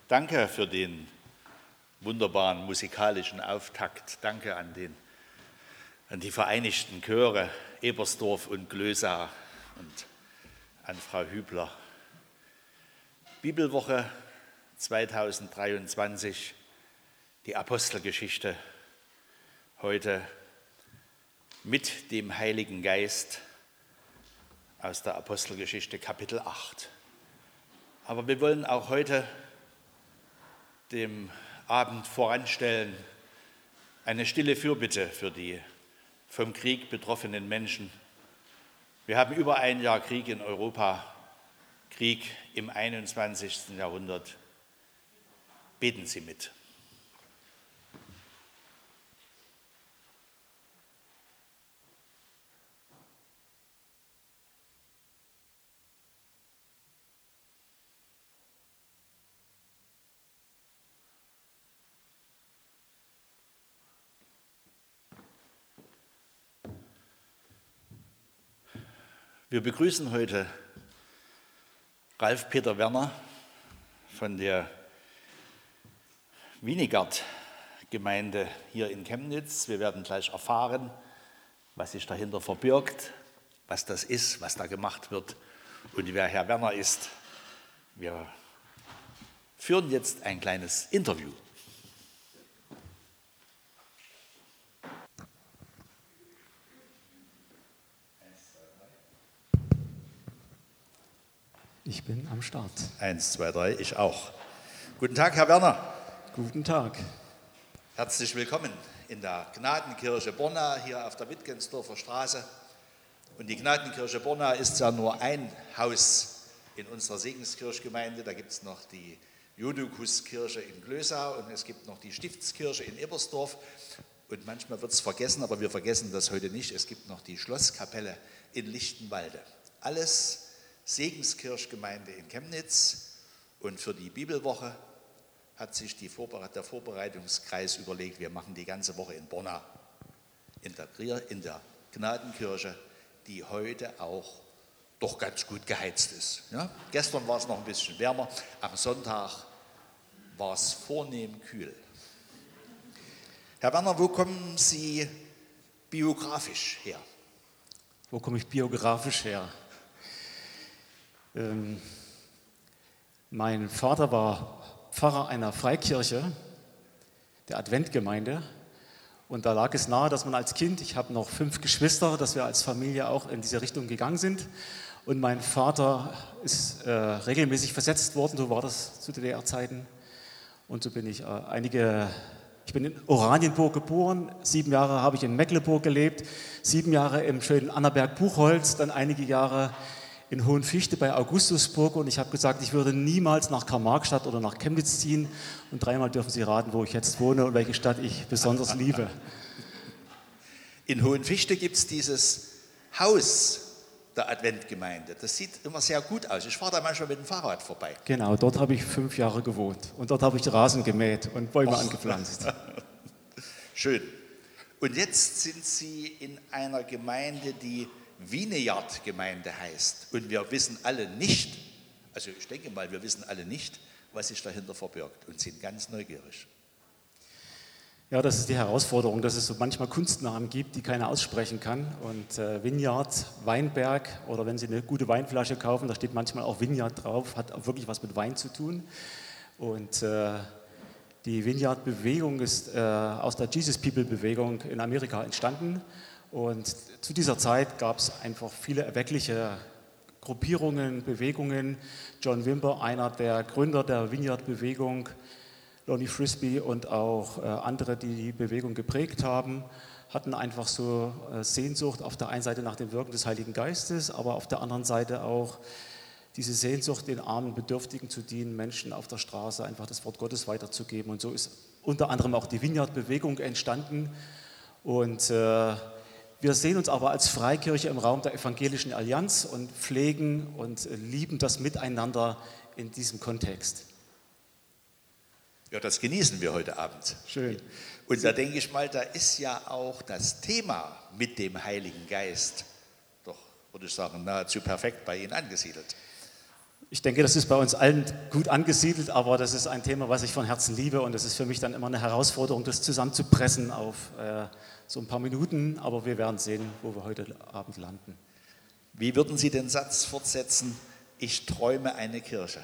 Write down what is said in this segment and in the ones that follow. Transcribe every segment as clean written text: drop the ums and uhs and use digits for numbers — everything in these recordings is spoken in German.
Danke für den wunderbaren musikalischen Auftakt. Danke an die Vereinigten Chöre Ebersdorf und Glösa und an Frau Hübler. Bibelwoche 2023, die Apostelgeschichte, heute mit dem Heiligen Geist aus der Apostelgeschichte Kapitel 8. Aber wir wollen auch heute dem Abend voranstellen eine stille Fürbitte für die vom Krieg betroffenen Menschen. Wir haben über ein Jahr Krieg in Europa, Krieg im 21. Jahrhundert. Beten Sie mit. Wir begrüßen heute Ralf-Peter Werner von der Wienegard-Gemeinde hier in Chemnitz. Wir werden gleich erfahren, was sich dahinter verbirgt, was das ist, was da gemacht wird und wer Herr Werner ist. Wir führen jetzt ein kleines Interview. Ich bin am Start. 1, 2, 3, ich auch. Guten Tag, Herr Werner. Guten Tag. Herzlich willkommen in der Gnadenkirche Borna hier auf der Wittgensdorfer Straße. Und die Gnadenkirche Borna ist ja nur ein Haus in unserer Segenskirchgemeinde. Da gibt es noch die Jodokuskirche in Glösa und es gibt noch die Stiftskirche in Ebersdorf. Und manchmal wird es vergessen, aber wir vergessen das heute nicht. Es gibt noch die Schlosskapelle in Lichtenwalde. Alles Segenskirchgemeinde in Chemnitz, und für die Bibelwoche hat sich der Vorbereitungskreis überlegt, wir machen die ganze Woche in Borna, in der Gnadenkirche, die heute auch doch ganz gut geheizt ist. Ja? Gestern war es noch ein bisschen wärmer, am Sonntag war es vornehm kühl. Herr Werner, wo kommen Sie biografisch her? Wo komme ich biografisch her? Mein Vater war Pfarrer einer Freikirche, der Adventgemeinde. Und da lag es nahe, dass man als Kind, ich habe noch 5 Geschwister, dass wir als Familie auch in diese Richtung gegangen sind. Und mein Vater ist regelmäßig versetzt worden, so war das zu DDR-Zeiten. Und so bin ich ich bin in Oranienburg geboren, 7 Jahre habe ich in Mecklenburg gelebt, 7 Jahre im schönen Annaberg-Buchholz, dann einige Jahre in Hohenfichte bei Augustusburg, und ich habe gesagt, ich würde niemals nach Karl-Marx-Stadt oder nach Chemnitz ziehen, und 3-mal dürfen Sie raten, wo ich jetzt wohne und welche Stadt ich besonders liebe. In Hohenfichte gibt es dieses Haus der Adventgemeinde. Das sieht immer sehr gut aus. Ich fahre da manchmal mit dem Fahrrad vorbei. Genau, dort habe ich 5 Jahre gewohnt und dort habe ich Rasen gemäht und Bäume angepflanzt. Schön. Und jetzt sind Sie in einer Gemeinde, die Wienegard-Gemeinde heißt. Und wir wissen alle nicht, also ich denke mal, wir wissen alle nicht, was sich dahinter verbirgt und sind ganz neugierig. Ja, das ist die Herausforderung, dass es so manchmal Kunstnamen gibt, die keiner aussprechen kann. Und Vineyard, Weinberg, oder wenn Sie eine gute Weinflasche kaufen, da steht manchmal auch Vineyard drauf, hat auch wirklich was mit Wein zu tun. Und die Vineyard-Bewegung ist aus der Jesus-People-Bewegung in Amerika entstanden. Und zu dieser Zeit gab es einfach viele erweckliche Gruppierungen, Bewegungen. John Wimber, einer der Gründer der Vineyard-Bewegung, Lonnie Frisbee und auch andere, die die Bewegung geprägt haben, hatten einfach so Sehnsucht auf der einen Seite nach dem Wirken des Heiligen Geistes, aber auf der anderen Seite auch diese Sehnsucht, den armen Bedürftigen zu dienen, Menschen auf der Straße einfach das Wort Gottes weiterzugeben. Und so ist unter anderem auch die Vineyard-Bewegung entstanden. Und wir sehen uns aber als Freikirche im Raum der Evangelischen Allianz und pflegen und lieben das Miteinander in diesem Kontext. Ja, das genießen wir heute Abend. Schön. Und da denke ich mal, da ist ja auch das Thema mit dem Heiligen Geist doch, würde ich sagen, nahezu perfekt bei Ihnen angesiedelt. Ich denke, das ist bei uns allen gut angesiedelt, aber das ist ein Thema, was ich von Herzen liebe und es ist für mich dann immer eine Herausforderung, das zusammenzupressen auf so ein paar Minuten, aber wir werden sehen, wo wir heute Abend landen. Wie würden Sie den Satz fortsetzen, ich träume eine Kirche?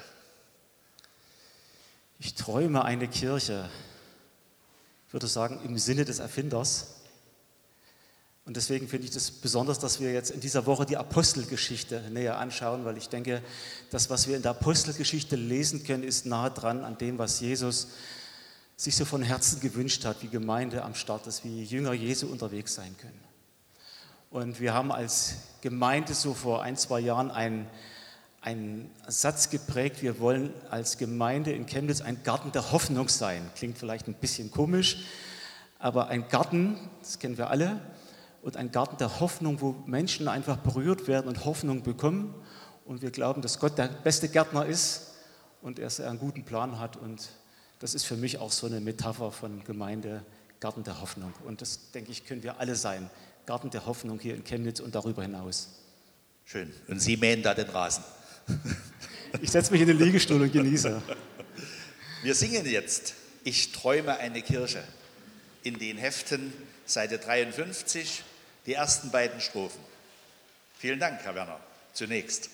Ich träume eine Kirche, ich würde sagen, im Sinne des Erfinders. Und deswegen finde ich das besonders, dass wir jetzt in dieser Woche die Apostelgeschichte näher anschauen, weil ich denke, das, was wir in der Apostelgeschichte lesen können, ist nahe dran an dem, was Jesus sich so von Herzen gewünscht hat, wie Gemeinde am Start ist, wie Jünger Jesu unterwegs sein können. Und wir haben als Gemeinde so vor 1-2 Jahren einen Satz geprägt, wir wollen als Gemeinde in Chemnitz ein Garten der Hoffnung sein. Klingt vielleicht ein bisschen komisch, aber ein Garten, das kennen wir alle, und ein Garten der Hoffnung, wo Menschen einfach berührt werden und Hoffnung bekommen. Und wir glauben, dass Gott der beste Gärtner ist und er einen guten Plan hat. Und das ist für mich auch so eine Metapher von Gemeinde, Garten der Hoffnung. Und das, denke ich, können wir alle sein. Garten der Hoffnung hier in Chemnitz und darüber hinaus. Schön. Und Sie mähen da den Rasen? Ich setze mich in den Liegestuhl und genieße. Wir singen jetzt Ich träume eine Kirche in den Heften Seite 53, die ersten beiden Strophen. Vielen Dank, Herr Werner, zunächst.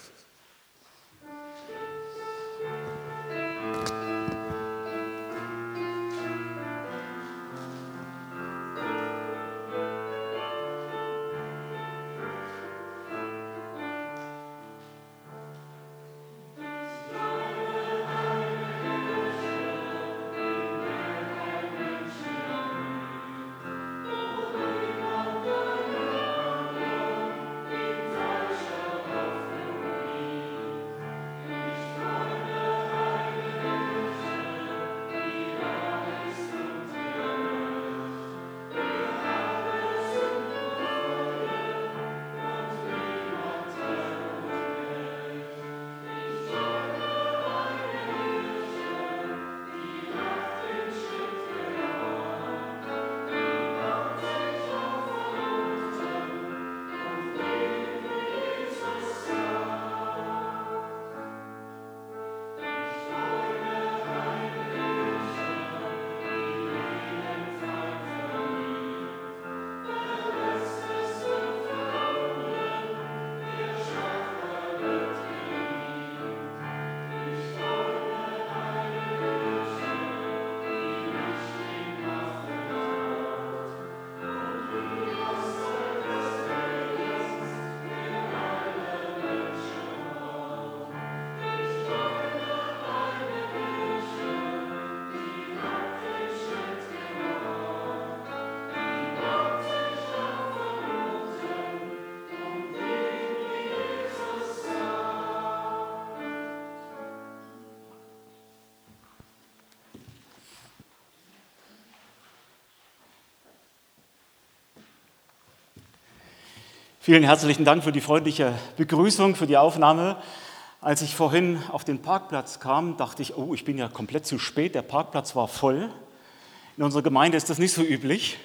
Vielen herzlichen Dank für die freundliche Begrüßung, für die Aufnahme. Als ich vorhin auf den Parkplatz kam, dachte ich, oh, ich bin ja komplett zu spät, der Parkplatz war voll. In unserer Gemeinde ist das nicht so üblich,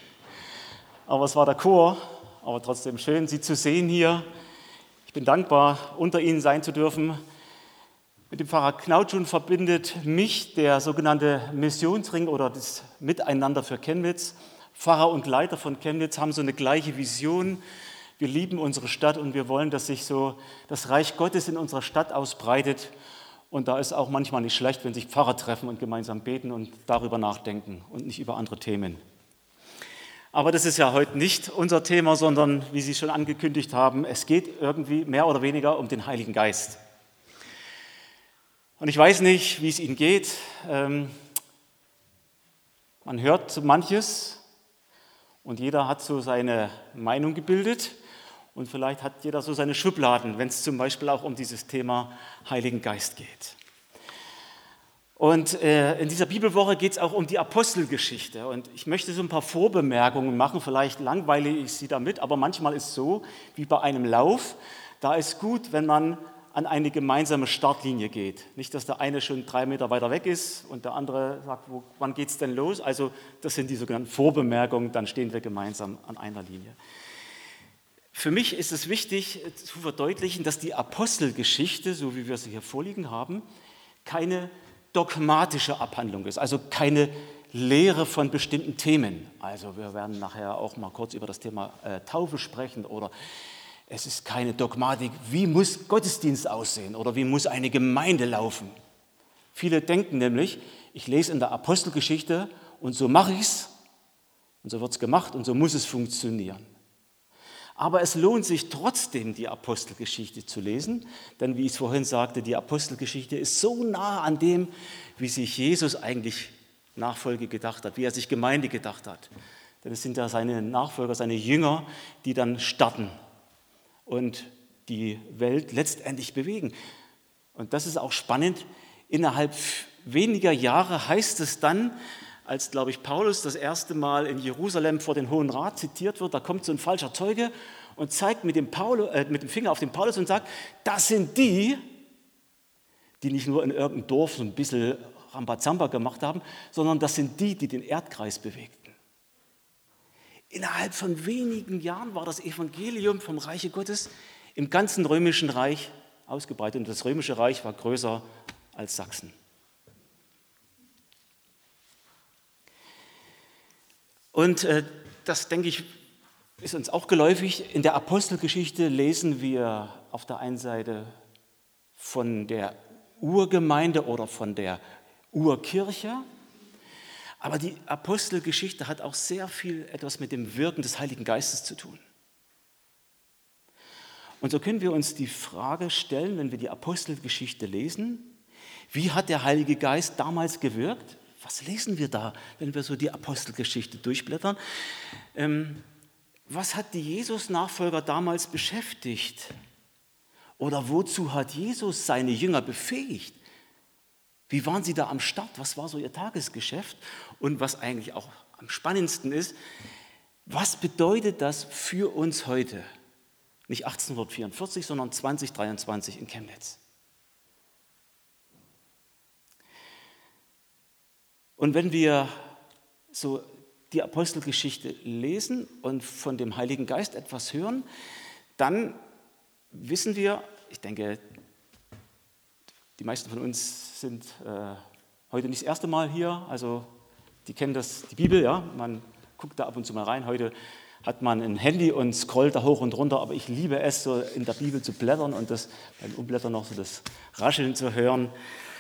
aber es war der Chor, aber trotzdem schön, Sie zu sehen hier. Ich bin dankbar, unter Ihnen sein zu dürfen. Mit dem Pfarrer Knautschun verbindet mich der sogenannte Missionsring oder das Miteinander für Chemnitz. Pfarrer und Leiter von Chemnitz haben so eine gleiche Vision. Wir lieben unsere Stadt und wir wollen, dass sich so das Reich Gottes in unserer Stadt ausbreitet. Und da ist auch manchmal nicht schlecht, wenn sich Pfarrer treffen und gemeinsam beten und darüber nachdenken und nicht über andere Themen. Aber das ist ja heute nicht unser Thema, sondern, wie Sie schon angekündigt haben, es geht irgendwie mehr oder weniger um den Heiligen Geist. Und ich weiß nicht, wie es Ihnen geht. Man hört so manches und jeder hat so seine Meinung gebildet. Und vielleicht hat jeder so seine Schubladen, wenn es zum Beispiel auch um dieses Thema Heiligen Geist geht. Und in dieser Bibelwoche geht es auch um die Apostelgeschichte. Und ich möchte so ein paar Vorbemerkungen machen, vielleicht langweile ich Sie damit, aber manchmal ist es so, wie bei einem Lauf, da ist gut, wenn man an eine gemeinsame Startlinie geht. Nicht, dass der eine schon 3 Meter weiter weg ist und der andere sagt, wann geht es denn los? Also das sind die sogenannten Vorbemerkungen, dann stehen wir gemeinsam an einer Linie. Für mich ist es wichtig zu verdeutlichen, dass die Apostelgeschichte, so wie wir sie hier vorliegen haben, keine dogmatische Abhandlung ist, also keine Lehre von bestimmten Themen. Also wir werden nachher auch mal kurz über das Thema Taufe sprechen oder es ist keine Dogmatik, wie muss Gottesdienst aussehen oder wie muss eine Gemeinde laufen. Viele denken nämlich, ich lese in der Apostelgeschichte und so mache ich es und so wird es gemacht und so muss es funktionieren. Aber es lohnt sich trotzdem, die Apostelgeschichte zu lesen, denn wie ich es vorhin sagte, die Apostelgeschichte ist so nah an dem, wie sich Jesus eigentlich Nachfolge gedacht hat, wie er sich Gemeinde gedacht hat. Denn es sind ja seine Nachfolger, seine Jünger, die dann starten und die Welt letztendlich bewegen. Und das ist auch spannend. Innerhalb weniger Jahre heißt es dann, als, glaube ich, Paulus das erste Mal in Jerusalem vor den Hohen Rat zitiert wird, da kommt so ein falscher Zeuge und zeigt mit dem Finger auf den Paulus und sagt, das sind die nicht nur in irgendeinem Dorf so ein bisschen Rambazamba gemacht haben, sondern das sind die den Erdkreis bewegten. Innerhalb von wenigen Jahren war das Evangelium vom Reiche Gottes im ganzen römischen Reich ausgebreitet und das römische Reich war größer als Sachsen. Und das, denke ich, ist uns auch geläufig. In der Apostelgeschichte lesen wir auf der einen Seite von der Urgemeinde oder von der Urkirche, aber die Apostelgeschichte hat auch sehr viel etwas mit dem Wirken des Heiligen Geistes zu tun. Und so können wir uns die Frage stellen, wenn wir die Apostelgeschichte lesen, wie hat der Heilige Geist damals gewirkt? Was lesen wir da, wenn wir so die Apostelgeschichte durchblättern? Was hat die Jesus-Nachfolger damals beschäftigt? Oder wozu hat Jesus seine Jünger befähigt? Wie waren sie da am Start? Was war so ihr Tagesgeschäft? Und was eigentlich auch am spannendsten ist, was bedeutet das für uns heute? Nicht 1844, sondern 2023 in Chemnitz. Und wenn wir so die Apostelgeschichte lesen und von dem Heiligen Geist etwas hören, dann wissen wir, ich denke, die meisten von uns sind heute nicht das erste Mal hier, also die kennen die Bibel, ja, man guckt da ab und zu mal rein. Heute hat man ein Handy und scrollt da hoch und runter, aber ich liebe es, so in der Bibel zu blättern und das beim Umblättern noch so das Rascheln zu hören.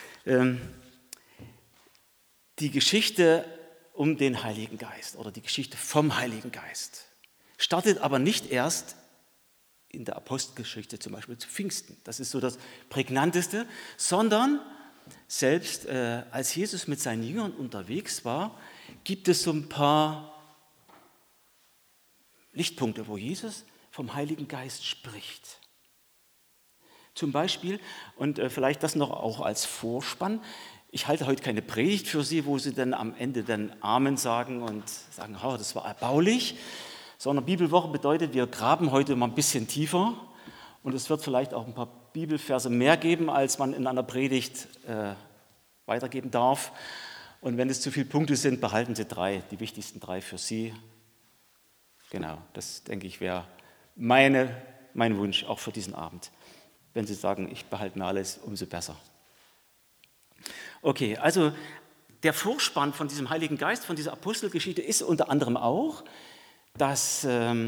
Die Geschichte um den Heiligen Geist oder die Geschichte vom Heiligen Geist startet aber nicht erst in der Apostelgeschichte, zum Beispiel zu Pfingsten. Das ist so das Prägnanteste, sondern selbst als Jesus mit seinen Jüngern unterwegs war, gibt es so ein paar Lichtpunkte, wo Jesus vom Heiligen Geist spricht. Zum Beispiel, und vielleicht das noch auch als Vorspann, ich halte heute keine Predigt für Sie, wo Sie dann am Ende dann Amen sagen und sagen, oh, das war erbaulich, sondern Bibelwoche bedeutet, wir graben heute mal ein bisschen tiefer und es wird vielleicht auch ein paar Bibelverse mehr geben, als man in einer Predigt weitergeben darf. Und wenn es zu viele Punkte sind, behalten Sie 3, die wichtigsten 3 für Sie. Genau, das denke ich wäre mein Wunsch auch für diesen Abend. Wenn Sie sagen, ich behalte mir alles, umso besser. Okay, also der Vorspann von diesem Heiligen Geist, von dieser Apostelgeschichte ist unter anderem auch, dass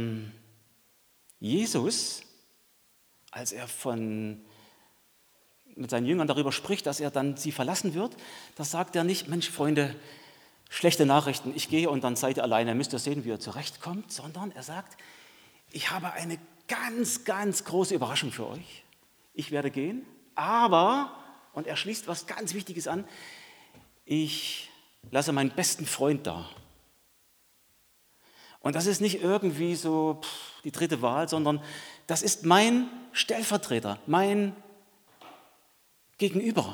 Jesus, als er mit seinen Jüngern darüber spricht, dass er dann sie verlassen wird, da sagt er nicht, Mensch, Freunde, schlechte Nachrichten, ich gehe und dann seid ihr alleine, müsst ihr sehen, wie ihr zurechtkommt, sondern er sagt, ich habe eine ganz, ganz große Überraschung für euch. Ich werde gehen, aber, und er schließt was ganz Wichtiges an, ich lasse meinen besten Freund da. Und das ist nicht irgendwie so die dritte Wahl, sondern das ist mein Stellvertreter, mein Gegenüber,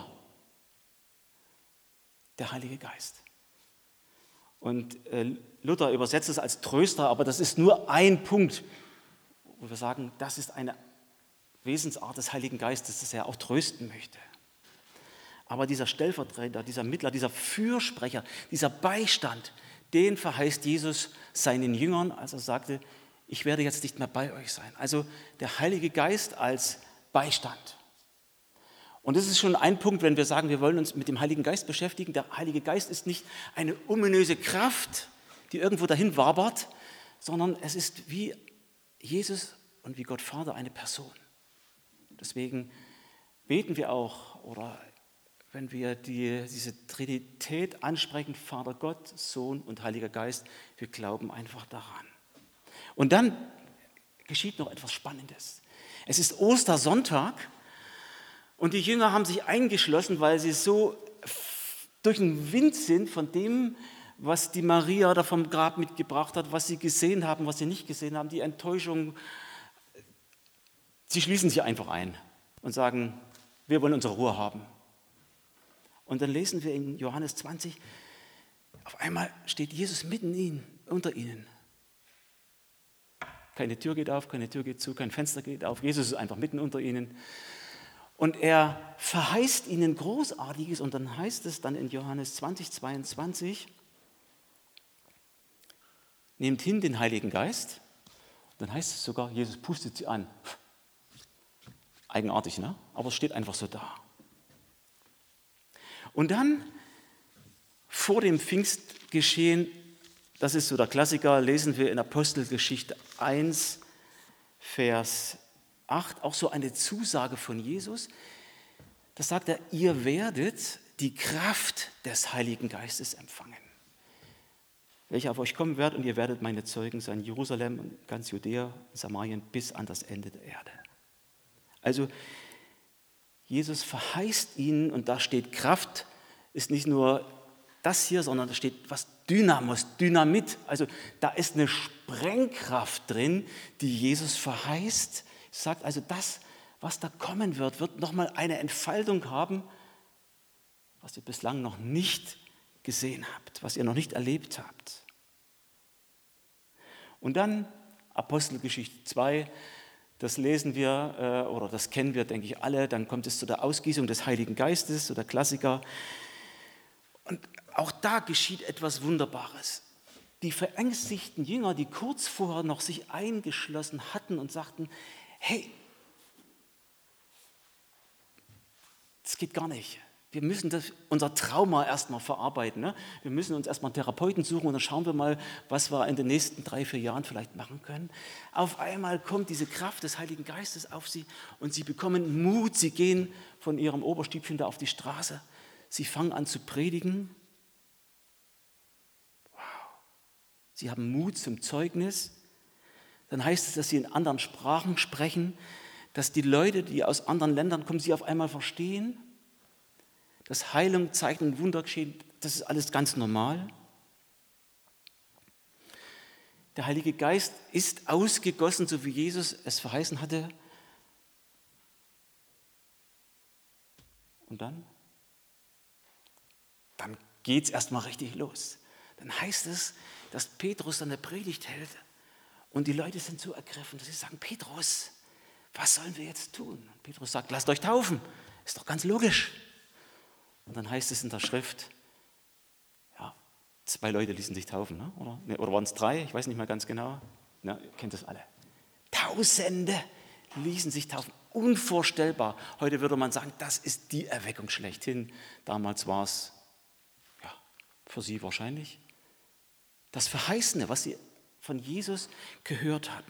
der Heilige Geist. Und Luther übersetzt es als Tröster, aber das ist nur ein Punkt, wo wir sagen, das ist eine Wesensart des Heiligen Geistes, dass er auch trösten möchte. Aber dieser Stellvertreter, dieser Mittler, dieser Fürsprecher, dieser Beistand, den verheißt Jesus seinen Jüngern, als er sagte, ich werde jetzt nicht mehr bei euch sein. Also der Heilige Geist als Beistand. Und das ist schon ein Punkt, wenn wir sagen, wir wollen uns mit dem Heiligen Geist beschäftigen. Der Heilige Geist ist nicht eine ominöse Kraft, die irgendwo dahin wabert, sondern es ist wie Jesus und wie Gott Vater eine Person. Deswegen beten wir auch, oder wenn wir diese Trinität ansprechen, Vater Gott, Sohn und Heiliger Geist, wir glauben einfach daran. Und dann geschieht noch etwas Spannendes. Es ist Ostersonntag und die Jünger haben sich eingeschlossen, weil sie so durch den Wind sind von dem, was die Maria da vom Grab mitgebracht hat, was sie gesehen haben, was sie nicht gesehen haben, die Enttäuschung. Sie schließen sich einfach ein und sagen, wir wollen unsere Ruhe haben. Und dann lesen wir in Johannes 20, auf einmal steht Jesus mitten unter ihnen. Keine Tür geht auf, keine Tür geht zu, kein Fenster geht auf. Jesus ist einfach mitten unter ihnen. Und er verheißt ihnen Großartiges. Und dann heißt es dann in Johannes 20, 22, nehmt hin den Heiligen Geist. Und dann heißt es sogar, Jesus pustet sie an. Eigenartig, ne? Aber es steht einfach so da. Und dann vor dem Pfingstgeschehen, das ist so der Klassiker, lesen wir in Apostelgeschichte 1, Vers 8, auch so eine Zusage von Jesus. Da sagt er, ihr werdet die Kraft des Heiligen Geistes empfangen, welcher auf euch kommen wird, und ihr werdet meine Zeugen sein, Jerusalem und ganz Judäa, Samarien bis an das Ende der Erde. Also Jesus verheißt ihnen, und da steht Kraft, ist nicht nur das hier, sondern da steht was Dynamos, Dynamit. Also da ist eine Sprengkraft drin, die Jesus verheißt. Er sagt also, das, was da kommen wird, wird nochmal eine Entfaltung haben, was ihr bislang noch nicht gesehen habt, was ihr noch nicht erlebt habt. Und dann Apostelgeschichte 2, das lesen wir oder das kennen wir, denke ich, alle. Dann kommt es zu der Ausgießung des Heiligen Geistes, so der Klassiker. Und auch da geschieht etwas Wunderbares. Die verängstigten Jünger, die kurz vorher noch sich eingeschlossen hatten und sagten, hey, das geht gar nicht. Wir müssen unser Trauma erstmal verarbeiten. Ne? Wir müssen uns erstmal einen Therapeuten suchen und dann schauen wir mal, was wir in den nächsten 3-4 Jahren vielleicht machen können. Auf einmal kommt diese Kraft des Heiligen Geistes auf sie und sie bekommen Mut. Sie gehen von ihrem Oberstübchen da auf die Straße. Sie fangen an zu predigen. Wow. Sie haben Mut zum Zeugnis. Dann heißt es, dass sie in anderen Sprachen sprechen, dass die Leute, die aus anderen Ländern kommen, sie auf einmal verstehen. Dass Heilung, Zeichen und Wunder geschehen, das ist alles ganz normal. Der Heilige Geist ist ausgegossen, so wie Jesus es verheißen hatte. Und dann geht es erstmal richtig los. Dann heißt es, dass Petrus dann eine Predigt hält und die Leute sind so ergriffen, dass sie sagen, Petrus, was sollen wir jetzt tun? Und Petrus sagt, lasst euch taufen, ist doch ganz logisch. Und dann heißt es in der Schrift, ja, 2 Leute ließen sich taufen, ne? Oder waren es 3? Ich weiß nicht mehr ganz genau. Ja, ihr kennt das alle. Tausende ließen sich taufen. Unvorstellbar. Heute würde man sagen, das ist die Erweckung schlechthin. Damals war es, ja, für sie wahrscheinlich das Verheißene, was sie von Jesus gehört hatten.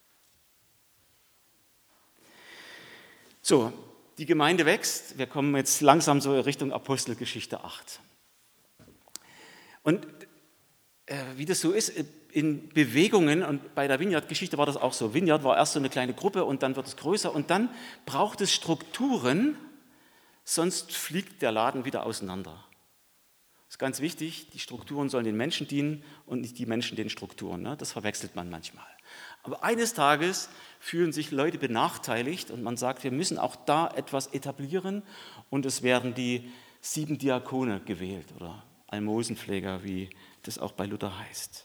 So, die Gemeinde wächst. Wir kommen jetzt langsam so Richtung Apostelgeschichte 8. Und wie das so ist in Bewegungen, und bei der Vineyard-Geschichte war das auch so. Vineyard war erst so eine kleine Gruppe und dann wird es größer und dann braucht es Strukturen, sonst fliegt der Laden wieder auseinander. Das ist ganz wichtig, die Strukturen sollen den Menschen dienen und nicht die Menschen den Strukturen. Ne? Das verwechselt man manchmal. Aber eines Tages fühlen sich Leute benachteiligt und man sagt, wir müssen auch da etwas etablieren und es werden die 7 Diakone gewählt oder Almosenpfleger, wie das auch bei Luther heißt.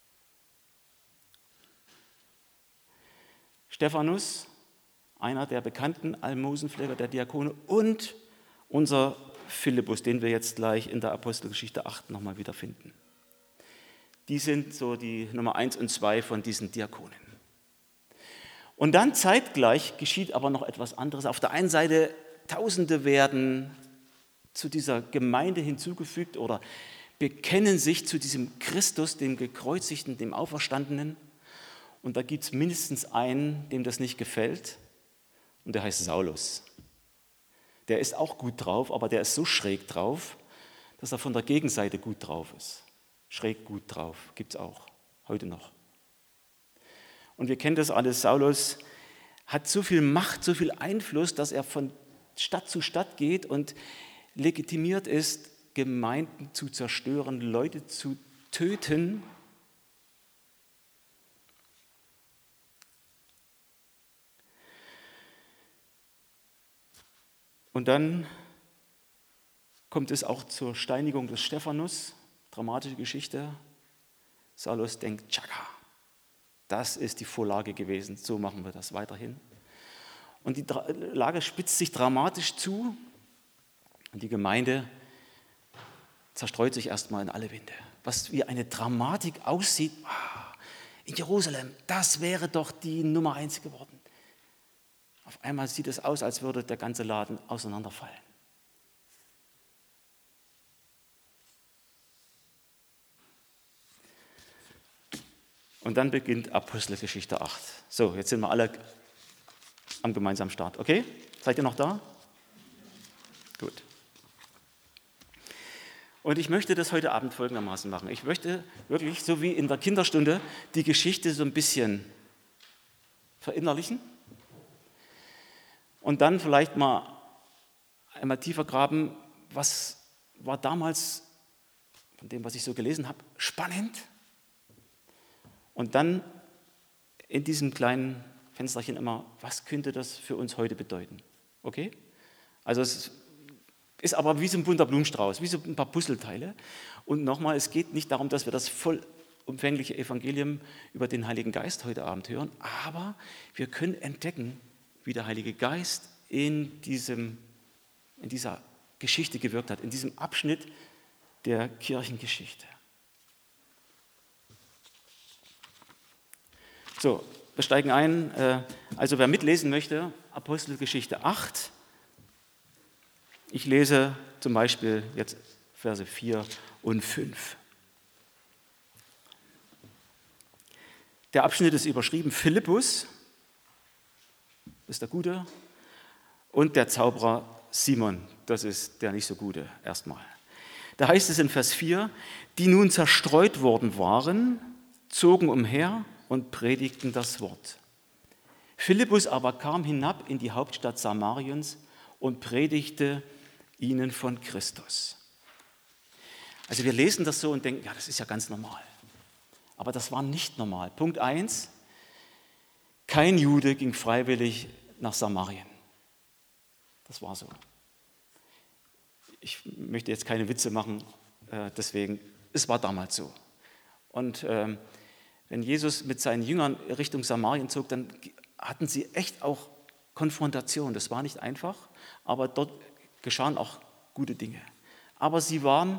Stephanus, einer der bekannten Almosenpfleger der Diakone, und unser Philippus, den wir jetzt gleich in der Apostelgeschichte 8 nochmal wiederfinden. Die sind so die Nummer 1 und 2 von diesen Diakonen. Und dann zeitgleich geschieht aber noch etwas anderes. Auf der einen Seite, Tausende werden zu dieser Gemeinde hinzugefügt oder bekennen sich zu diesem Christus, dem Gekreuzigten, dem Auferstandenen. Und da gibt es mindestens einen, dem das nicht gefällt, und der heißt Saulus. Der ist auch gut drauf, aber der ist so schräg drauf, dass er von der Gegenseite gut drauf ist. Schräg gut drauf, gibt es auch, heute noch. Und wir kennen das alles, Saulus hat so viel Macht, so viel Einfluss, dass er von Stadt zu Stadt geht und legitimiert ist, Gemeinden zu zerstören, Leute zu töten. Und dann kommt es auch zur Steinigung des Stephanus, dramatische Geschichte. Saulus denkt, tschakka, das ist die Vorlage gewesen, so machen wir das weiterhin. Und die Lage spitzt sich dramatisch zu und die Gemeinde zerstreut sich erstmal in alle Winde. Was wie eine Dramatik aussieht, in Jerusalem, das wäre doch die Nummer 1 geworden. Auf einmal sieht es aus, als würde der ganze Laden auseinanderfallen. Und dann beginnt Apostelgeschichte 8. So, jetzt sind wir alle am gemeinsamen Start. Okay? Seid ihr noch da? Gut. Und ich möchte das heute Abend folgendermaßen machen. Ich möchte wirklich, so wie in der Kinderstunde, die Geschichte so ein bisschen verinnerlichen und dann vielleicht mal einmal tiefer graben, was war damals, von dem, was ich so gelesen habe, spannend. Und dann in diesem kleinen Fensterchen immer, was könnte das für uns heute bedeuten? Okay? Also es ist aber wie so ein bunter Blumenstrauß, wie so ein paar Puzzleteile. Und nochmal, es geht nicht darum, dass wir das vollumfängliche Evangelium über den Heiligen Geist heute Abend hören, aber wir können entdecken, wie der Heilige Geist in dieser Geschichte gewirkt hat, in diesem Abschnitt der Kirchengeschichte. So, wir steigen ein. Also wer mitlesen möchte, Apostelgeschichte 8. Ich lese zum Beispiel jetzt Verse 4 und 5. Der Abschnitt ist überschrieben, Philippus, das ist der Gute, und der Zauberer Simon, das ist der nicht so Gute erstmal. Da heißt es in Vers 4, die nun zerstreut worden waren, zogen umher und predigten das Wort. Philippus aber kam hinab in die Hauptstadt Samariens und predigte ihnen von Christus. Also wir lesen das so und denken, ja, das ist ja ganz normal. Aber das war nicht normal. Punkt 1, kein Jude ging freiwillig nach Samarien. Das war so. Ich möchte jetzt keine Witze machen, deswegen, es war damals so. Und wenn Jesus mit seinen Jüngern Richtung Samarien zog, dann hatten sie echt auch Konfrontation. Das war nicht einfach, aber dort geschahen auch gute Dinge. Aber sie waren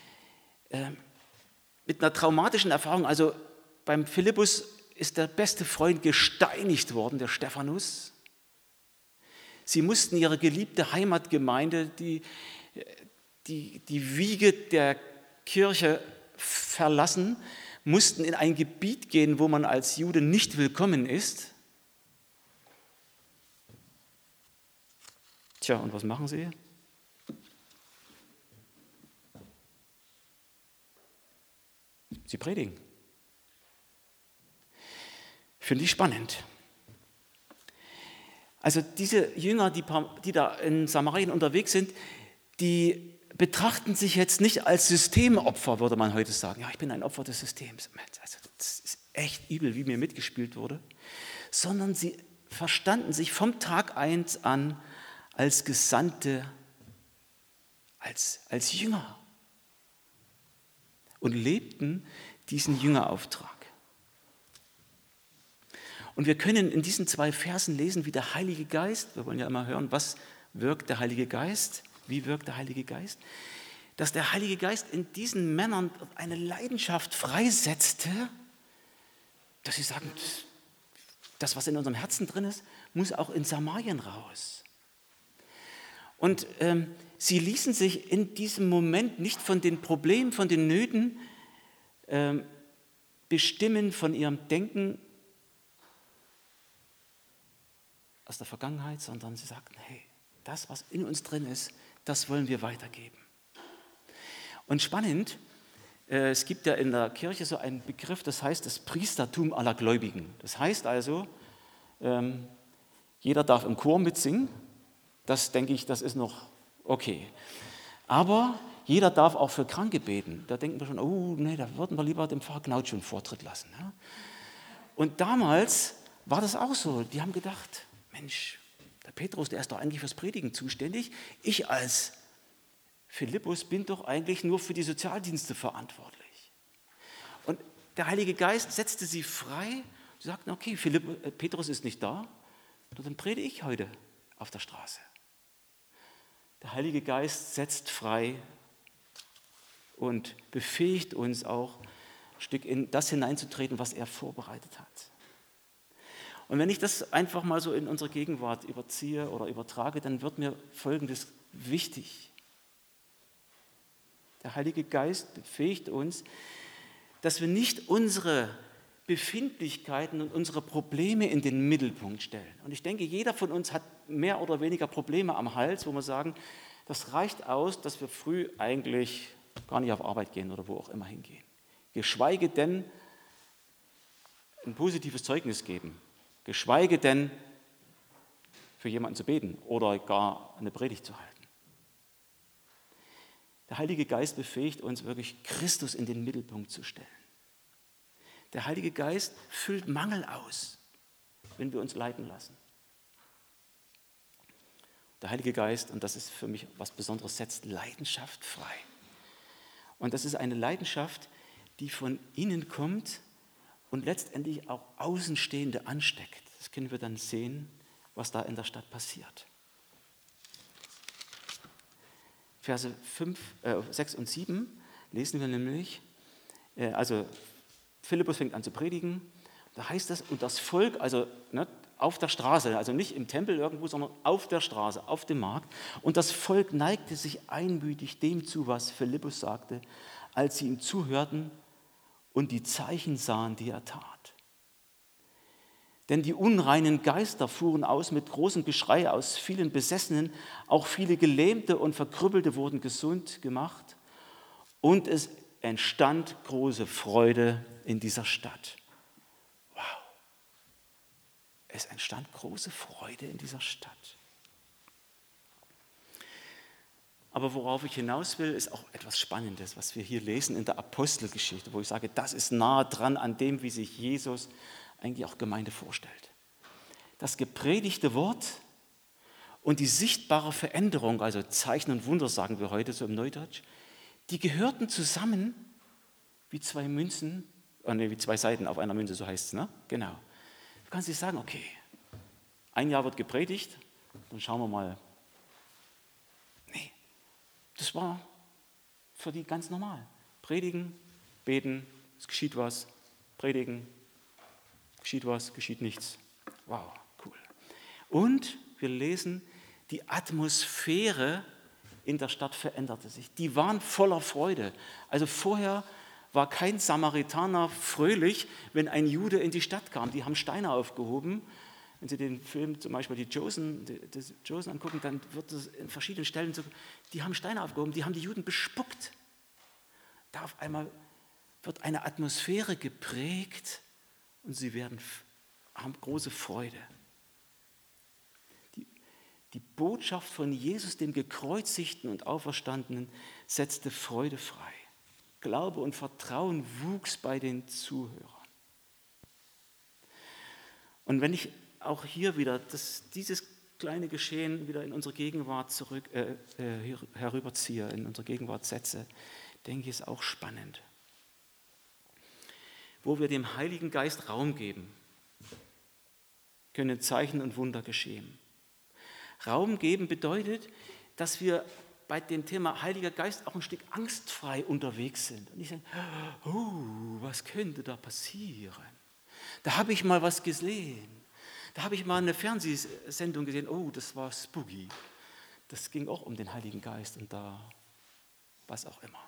mit einer traumatischen Erfahrung, also beim Philippus ist der beste Freund gesteinigt worden, der Stephanus. Sie mussten ihre geliebte Heimatgemeinde, die Wiege der Kirche verlassen, mussten in ein Gebiet gehen, wo man als Jude nicht willkommen ist. Tja, und was machen sie? Sie predigen. Finde ich spannend. Also diese Jünger, die da in Samarien unterwegs sind, die betrachten sich jetzt nicht als Systemopfer, würde man heute sagen. Ja, ich bin ein Opfer des Systems. Also, das ist echt übel, wie mir mitgespielt wurde. Sondern sie verstanden sich vom Tag 1 an als Gesandte, als Jünger und lebten diesen Jüngerauftrag. Und wir können in diesen 2 Versen lesen, wie der Heilige Geist, wir wollen ja immer hören, was wirkt der Heilige Geist, wie wirkt der Heilige Geist, dass der Heilige Geist in diesen Männern eine Leidenschaft freisetzte, dass sie sagen, Das, was in unserem Herzen drin ist, muss auch in Samarien raus. Und sie ließen sich in diesem Moment nicht von den Problemen, von den Nöten bestimmen, von ihrem Denken aus der Vergangenheit, sondern sie sagten, hey, das, was in uns drin ist, das wollen wir weitergeben. Und spannend, es gibt ja in der Kirche so einen Begriff, das heißt das Priestertum aller Gläubigen. Das heißt also, jeder darf im Chor mitsingen, das denke ich, das ist noch okay. Aber jeder darf auch für Kranke beten. Da denken wir schon, oh nee, da würden wir lieber dem Pfarrer Knautsch einen Vortritt lassen. Ja? Und damals war das auch so. Die haben gedacht, Mensch, der Petrus, der ist doch eigentlich fürs Predigen zuständig. Ich als Philippus bin doch eigentlich nur für die Sozialdienste verantwortlich. Und der Heilige Geist setzte sie frei. Sie sagten, okay, Petrus ist nicht da, dann predige ich heute auf der Straße. Der Heilige Geist setzt frei und befähigt uns auch, ein Stück in das hineinzutreten, was er vorbereitet hat. Und wenn ich das einfach mal so in unsere Gegenwart überziehe oder übertrage, dann wird mir Folgendes wichtig. Der Heilige Geist befähigt uns, dass wir nicht unsere Befindlichkeiten und unsere Probleme in den Mittelpunkt stellen. Und ich denke, jeder von uns hat mehr oder weniger Probleme am Hals, wo wir sagen, das reicht aus, dass wir früh eigentlich gar nicht auf Arbeit gehen oder wo auch immer hingehen. Geschweige denn ein positives Zeugnis geben. Geschweige denn für jemanden zu beten oder gar eine Predigt zu halten. Der Heilige Geist befähigt uns wirklich, Christus in den Mittelpunkt zu stellen. Der Heilige Geist füllt Mangel aus, wenn wir uns leiten lassen. Der Heilige Geist, und das ist für mich was Besonderes, setzt Leidenschaft frei. Und das ist eine Leidenschaft, die von innen kommt und letztendlich auch Außenstehende ansteckt. Das können wir dann sehen, was da in der Stadt passiert. Verse 6 und 7 lesen wir nämlich, also Philippus fängt an zu predigen, da heißt es, und das Volk, also auf der Straße, also nicht im Tempel irgendwo, sondern auf der Straße, auf dem Markt, und das Volk neigte sich einmütig dem zu, was Philippus sagte, als sie ihm zuhörten und die Zeichen sahen, die er tat. Denn die unreinen Geister fuhren aus mit großem Geschrei aus vielen Besessenen, auch viele Gelähmte und Verkrüppelte wurden gesund gemacht und es entstand große Freude in dieser Stadt. Wow. Es entstand große Freude in dieser Stadt. Aber worauf ich hinaus will, ist auch etwas Spannendes, was wir hier lesen in der Apostelgeschichte, wo ich sage, das ist nahe dran an dem, wie sich Jesus eigentlich auch Gemeinde vorstellt. Das gepredigte Wort und die sichtbare Veränderung, also Zeichen und Wunder, sagen wir heute so im Neudeutsch, die gehörten zusammen wie zwei Münzen, wie zwei Seiten auf einer Münze, so heißt es, ne? Genau. Du kannst nicht sagen, okay, ein Jahr wird gepredigt, dann schauen wir mal. Nee, das war für die ganz normal. Predigen, beten, es geschieht was, predigen, geschieht was, geschieht nichts. Wow, cool. Und wir lesen, die Atmosphäre in der Stadt veränderte sich. Die waren voller Freude. Also vorher war kein Samaritaner fröhlich, wenn ein Jude in die Stadt kam. Die haben Steine aufgehoben. Wenn Sie den Film zum Beispiel die Chosen angucken, dann wird es in verschiedenen Stellen so, die haben Steine aufgehoben, die haben die Juden bespuckt. Da auf einmal wird eine Atmosphäre geprägt und sie haben große Freude. Die Botschaft von Jesus, dem Gekreuzigten und Auferstandenen, setzte Freude frei. Glaube und Vertrauen wuchs bei den Zuhörern. Und wenn ich auch hier wieder dieses kleine Geschehen wieder in unsere Gegenwart herüberziehe, in unsere Gegenwart setze, denke ich, ist auch spannend. Wo wir dem Heiligen Geist Raum geben, können Zeichen und Wunder geschehen. Raum geben bedeutet, dass wir bei dem Thema Heiliger Geist auch ein Stück angstfrei unterwegs sind. Und ich sage, was könnte da passieren? Da habe ich mal was gesehen. Da habe ich mal eine Fernsehsendung gesehen, oh, das war spooky. Das ging auch um den Heiligen Geist und da was auch immer.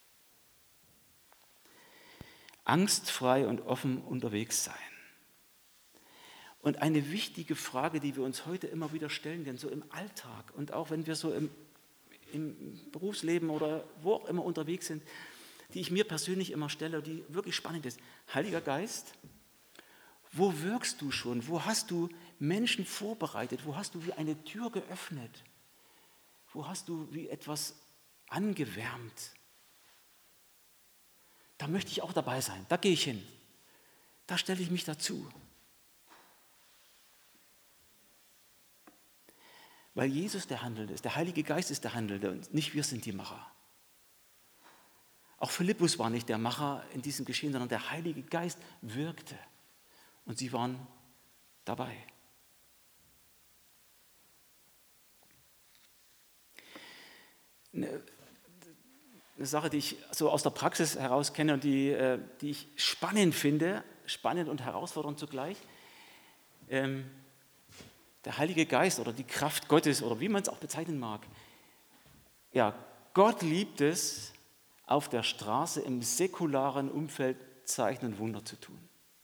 Angstfrei und offen unterwegs sein. Und eine wichtige Frage, die wir uns heute immer wieder stellen werden, so im Alltag und auch wenn wir so im Berufsleben oder wo auch immer unterwegs sind, die ich mir persönlich immer stelle, die wirklich spannend ist. Heiliger Geist, wo wirkst du schon? Wo hast du Menschen vorbereitet? Wo hast du wie eine Tür geöffnet? Wo hast du wie etwas angewärmt? Da möchte ich auch dabei sein. Da gehe ich hin. Da stelle ich mich dazu. Weil Jesus der Handelnde ist, der Heilige Geist ist der Handelnde und nicht wir sind die Macher. Auch Philippus war nicht der Macher in diesem Geschehen, sondern der Heilige Geist wirkte. Und sie waren dabei. Eine Sache, die ich so aus der Praxis heraus kenne und die ich spannend finde, spannend und herausfordernd zugleich. Der Heilige Geist oder die Kraft Gottes oder wie man es auch bezeichnen mag. Ja, Gott liebt es, auf der Straße im säkularen Umfeld Zeichen und Wunder zu tun.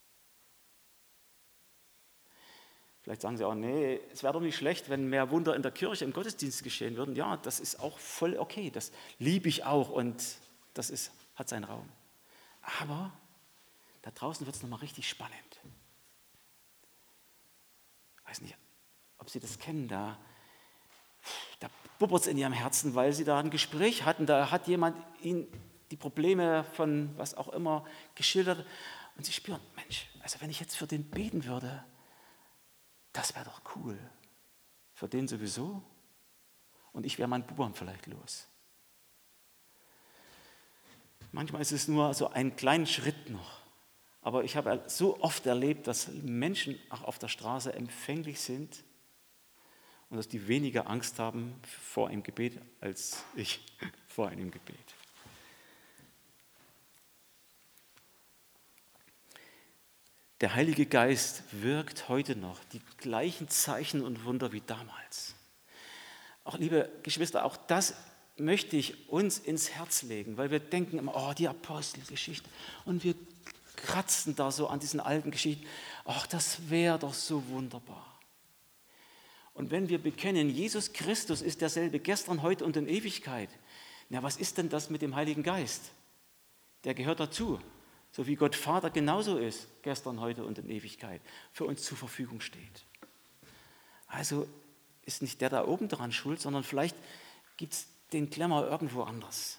Vielleicht sagen Sie auch, nee, es wäre doch nicht schlecht, wenn mehr Wunder in der Kirche, im Gottesdienst geschehen würden. Ja, das ist auch voll okay, das liebe ich auch und das hat seinen Raum. Aber da draußen wird es nochmal richtig spannend. Ich weiß nicht, ob Sie das kennen, da bubbert es in Ihrem Herzen, weil Sie da ein Gespräch hatten, da hat jemand Ihnen die Probleme von was auch immer geschildert und Sie spüren, Mensch, also wenn ich jetzt für den beten würde, das wäre doch cool. Für den sowieso und ich wäre mein Bubbern vielleicht los. Manchmal ist es nur so ein kleiner Schritt noch, aber ich habe so oft erlebt, dass Menschen auch auf der Straße empfänglich sind und dass die weniger Angst haben vor einem Gebet als ich vor einem Gebet. Der Heilige Geist wirkt heute noch die gleichen Zeichen und Wunder wie damals. Auch liebe Geschwister, auch das möchte ich uns ins Herz legen, weil wir denken immer, oh, die Apostelgeschichte und wir kratzen da so an diesen alten Geschichten. Ach, das wäre doch so wunderbar. Und wenn wir bekennen, Jesus Christus ist derselbe gestern, heute und in Ewigkeit, na, was ist denn das mit dem Heiligen Geist? Der gehört dazu, so wie Gott Vater genauso ist, gestern, heute und in Ewigkeit, für uns zur Verfügung steht. Also ist nicht der da oben daran schuld, sondern vielleicht gibt es den Klemmer irgendwo anders.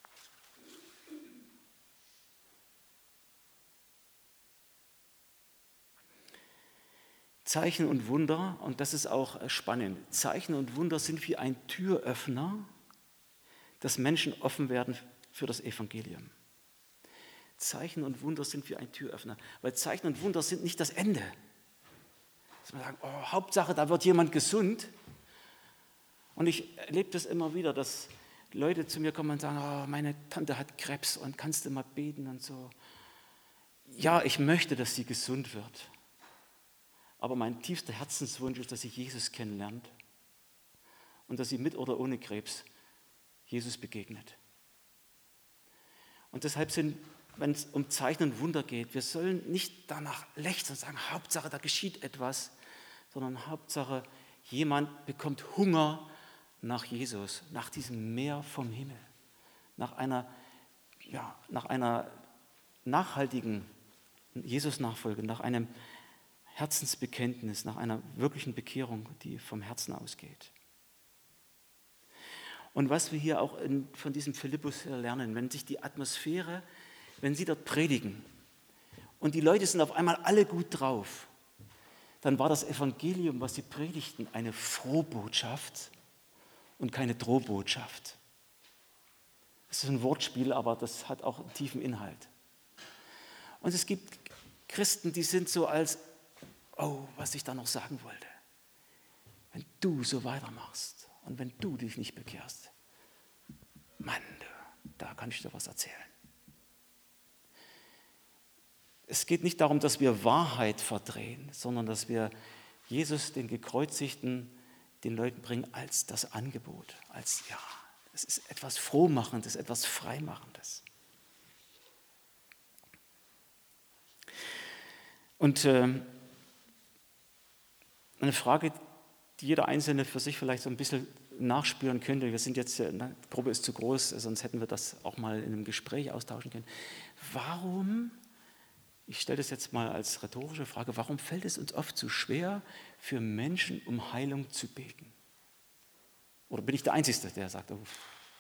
Zeichen und Wunder, und das ist auch spannend, Zeichen und Wunder sind wie ein Türöffner, dass Menschen offen werden für das Evangelium. Zeichen und Wunder sind wie ein Türöffner, weil Zeichen und Wunder sind nicht das Ende. Dass man sagt, oh, Hauptsache, da wird jemand gesund. Und ich erlebe das immer wieder, dass Leute zu mir kommen und sagen, oh, meine Tante hat Krebs und kannst du mal beten und so. Ja, ich möchte, dass sie gesund wird. Aber mein tiefster Herzenswunsch ist, dass sie Jesus kennenlernt und dass sie mit oder ohne Krebs Jesus begegnet. Und deshalb wenn es um Zeichen und Wunder geht, wir sollen nicht danach lechzen und sagen, Hauptsache, da geschieht etwas, sondern Hauptsache, jemand bekommt Hunger nach Jesus, nach diesem Meer vom Himmel, nach einer nachhaltigen Jesus-Nachfolge, nach einem Herzensbekenntnis, nach einer wirklichen Bekehrung, die vom Herzen ausgeht. Und was wir hier auch von diesem Philippus lernen, wenn sich die Atmosphäre, wenn sie dort predigen und die Leute sind auf einmal alle gut drauf, dann war das Evangelium, was sie predigten, eine Frohbotschaft und keine Drohbotschaft. Das ist ein Wortspiel, aber das hat auch einen tiefen Inhalt. Und es gibt Christen, die sind so als, oh, was ich da noch sagen wollte. Wenn du so weitermachst und wenn du dich nicht bekehrst, Mann, da kann ich dir was erzählen. Es geht nicht darum, dass wir Wahrheit verdrehen, sondern dass wir Jesus, den Gekreuzigten, den Leuten bringen als das Angebot, als ja, es ist etwas Frohmachendes, etwas Freimachendes. Und eine Frage, die jeder Einzelne für sich vielleicht so ein bisschen nachspüren könnte. Wir sind jetzt, die Gruppe ist zu groß, sonst hätten wir das auch mal in einem Gespräch austauschen können. Warum, ich stelle das jetzt mal als rhetorische Frage, warum fällt es uns oft so schwer, für Menschen um Heilung zu beten? Oder bin ich der Einzige, der sagt, oh,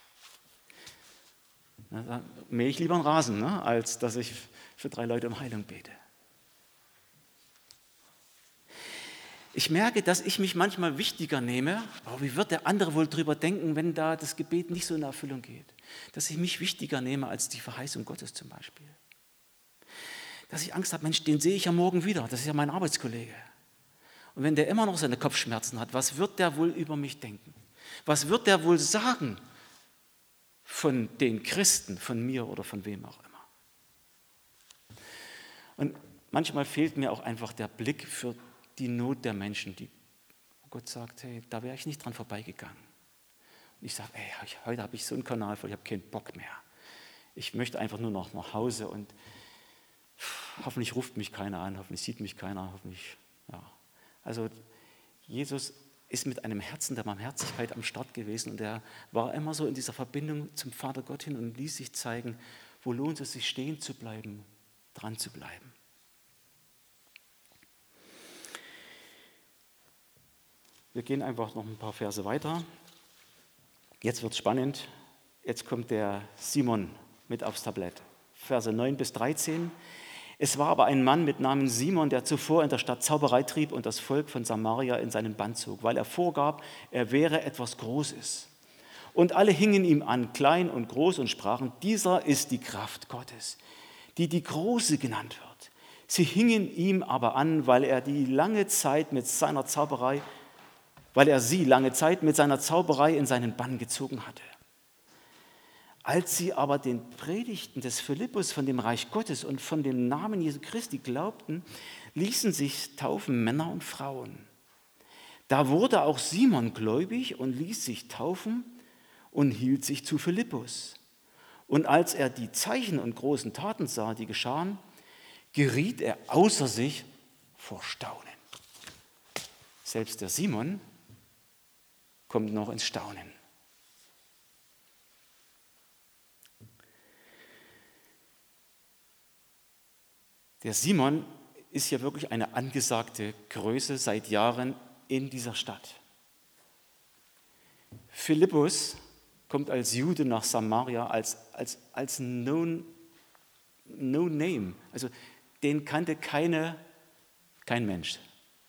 dann mähe ich lieber einen Rasen, ne, als dass ich für 3 Leute um Heilung bete. Ich merke, dass ich mich manchmal wichtiger nehme, aber wie wird der andere wohl drüber denken, wenn da das Gebet nicht so in Erfüllung geht? Dass ich mich wichtiger nehme als die Verheißung Gottes zum Beispiel. Dass ich Angst habe, Mensch, den sehe ich ja morgen wieder, das ist ja mein Arbeitskollege. Und wenn der immer noch seine Kopfschmerzen hat, was wird der wohl über mich denken? Was wird der wohl sagen von den Christen, von mir oder von wem auch immer? Und manchmal fehlt mir auch einfach der Blick für die Not der Menschen, die Gott sagt, hey, da wäre ich nicht dran vorbeigegangen. Und ich sage, ey, heute habe ich so einen Kanal voll, ich habe keinen Bock mehr. Ich möchte einfach nur noch nach Hause und hoffentlich ruft mich keiner an, hoffentlich sieht mich keiner, hoffentlich, ja. Also Jesus ist mit einem Herzen der Barmherzigkeit am Start gewesen und er war immer so in dieser Verbindung zum Vater Gott hin und ließ sich zeigen, wo lohnt es sich stehen zu bleiben, dran zu bleiben. Wir gehen einfach noch ein paar Verse weiter. Jetzt wird es spannend. Jetzt kommt der Simon mit aufs Tablett. Verse 9 bis 13. Es war aber ein Mann mit Namen Simon, der zuvor in der Stadt Zauberei trieb und das Volk von Samaria in seinen Bann zog, weil er vorgab, er wäre etwas Großes. Und alle hingen ihm an, klein und groß, und sprachen, dieser ist die Kraft Gottes, die Große genannt wird. Sie hingen ihm aber an, weil er sie lange Zeit mit seiner Zauberei in seinen Bann gezogen hatte. Als sie aber den Predigten des Philippus von dem Reich Gottes und von dem Namen Jesu Christi glaubten, ließen sich taufen Männer und Frauen. Da wurde auch Simon gläubig und ließ sich taufen und hielt sich zu Philippus. Und als er die Zeichen und großen Taten sah, die geschahen, geriet er außer sich vor Staunen. Selbst der Simon kommt noch ins Staunen. Der Simon ist ja wirklich eine angesagte Größe seit Jahren in dieser Stadt. Philippus kommt als Jude nach Samaria als No Name. Also den kannte kein Mensch.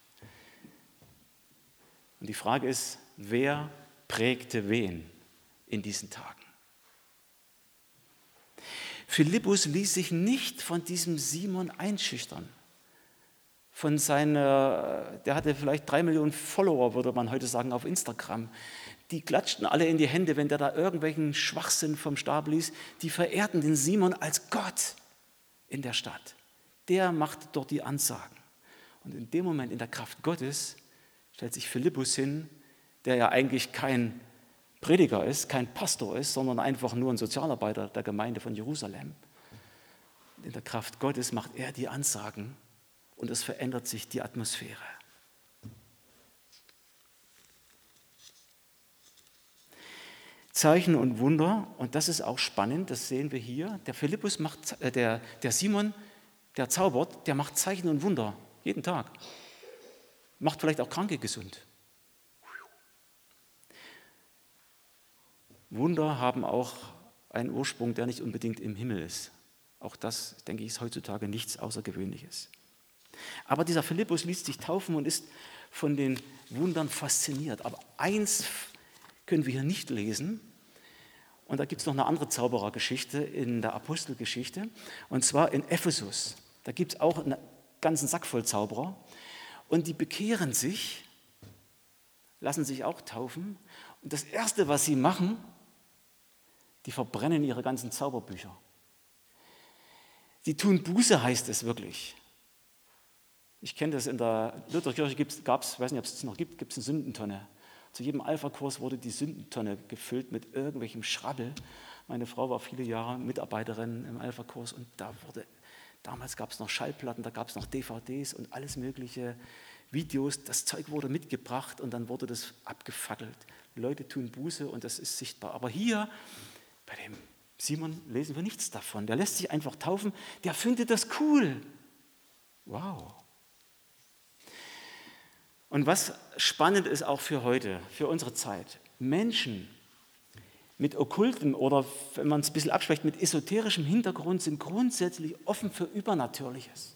Und die Frage ist, wer prägte wen in diesen Tagen? Philippus ließ sich nicht von diesem Simon einschüchtern. Der hatte vielleicht 3 Millionen Follower, würde man heute sagen, auf Instagram. Die klatschten alle in die Hände, wenn der da irgendwelchen Schwachsinn vom Stab ließ. Die verehrten den Simon als Gott in der Stadt. Der machte dort die Ansagen. Und in dem Moment, in der Kraft Gottes, stellt sich Philippus hin, der ja eigentlich kein Prediger ist, kein Pastor ist, sondern einfach nur ein Sozialarbeiter der Gemeinde von Jerusalem. In der Kraft Gottes macht er die Ansagen und es verändert sich die Atmosphäre. Zeichen und Wunder, und das ist auch spannend, das sehen wir hier. Der Philippus der Simon, der zaubert, der macht Zeichen und Wunder jeden Tag. Macht vielleicht auch Kranke gesund. Wunder haben auch einen Ursprung, der nicht unbedingt im Himmel ist. Auch das, denke ich, ist heutzutage nichts Außergewöhnliches. Aber dieser Philippus ließ sich taufen und ist von den Wundern fasziniert. Aber eins können wir hier nicht lesen. Und da gibt es noch eine andere Zauberergeschichte in der Apostelgeschichte. Und zwar in Ephesus. Da gibt es auch einen ganzen Sack voll Zauberer. Und die bekehren sich, lassen sich auch taufen. Und das Erste, was sie machen, die verbrennen ihre ganzen Zauberbücher. Sie tun Buße, heißt es wirklich. Ich kenne das, in der Lutherkirche gab es, ich weiß nicht, ob es noch gibt, eine Sündentonne. Zu jedem Alpha-Kurs wurde die Sündentonne gefüllt mit irgendwelchem Schrabbel. Meine Frau war viele Jahre Mitarbeiterin im Alpha-Kurs und damals gab es noch Schallplatten, da gab es noch DVDs und alles mögliche, Videos. Das Zeug wurde mitgebracht und dann wurde das abgefackelt. Leute tun Buße und das ist sichtbar. Aber hier, bei dem Simon, lesen wir nichts davon. Der lässt sich einfach taufen, der findet das cool. Wow. Und was spannend ist auch für heute, für unsere Zeit, Menschen mit okkultem oder, wenn man es ein bisschen abspricht, mit esoterischem Hintergrund sind grundsätzlich offen für Übernatürliches.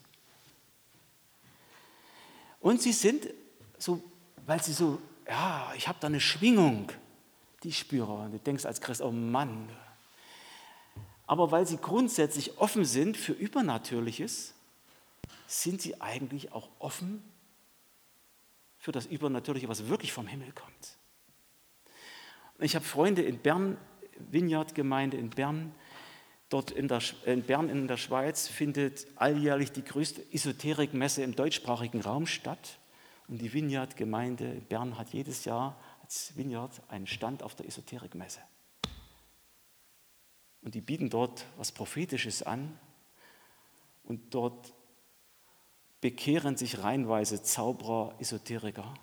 Und sie sind so, weil sie so, ja, ich habe da eine Schwingung, die ich spüre. Und du denkst als Christ, oh Mann. Aber weil sie grundsätzlich offen sind für Übernatürliches, sind sie eigentlich auch offen für das Übernatürliche, was wirklich vom Himmel kommt. Ich habe Freunde in Bern, Vineyard-Gemeinde in Bern. Dort in Bern in der Schweiz findet alljährlich die größte Esoterikmesse im deutschsprachigen Raum statt. Und die Vineyard-Gemeinde in Bern hat jedes Jahr als Vineyard einen Stand auf der Esoterikmesse. Und die bieten dort was Prophetisches an. Und dort bekehren sich reihenweise Zauberer, Esoteriker,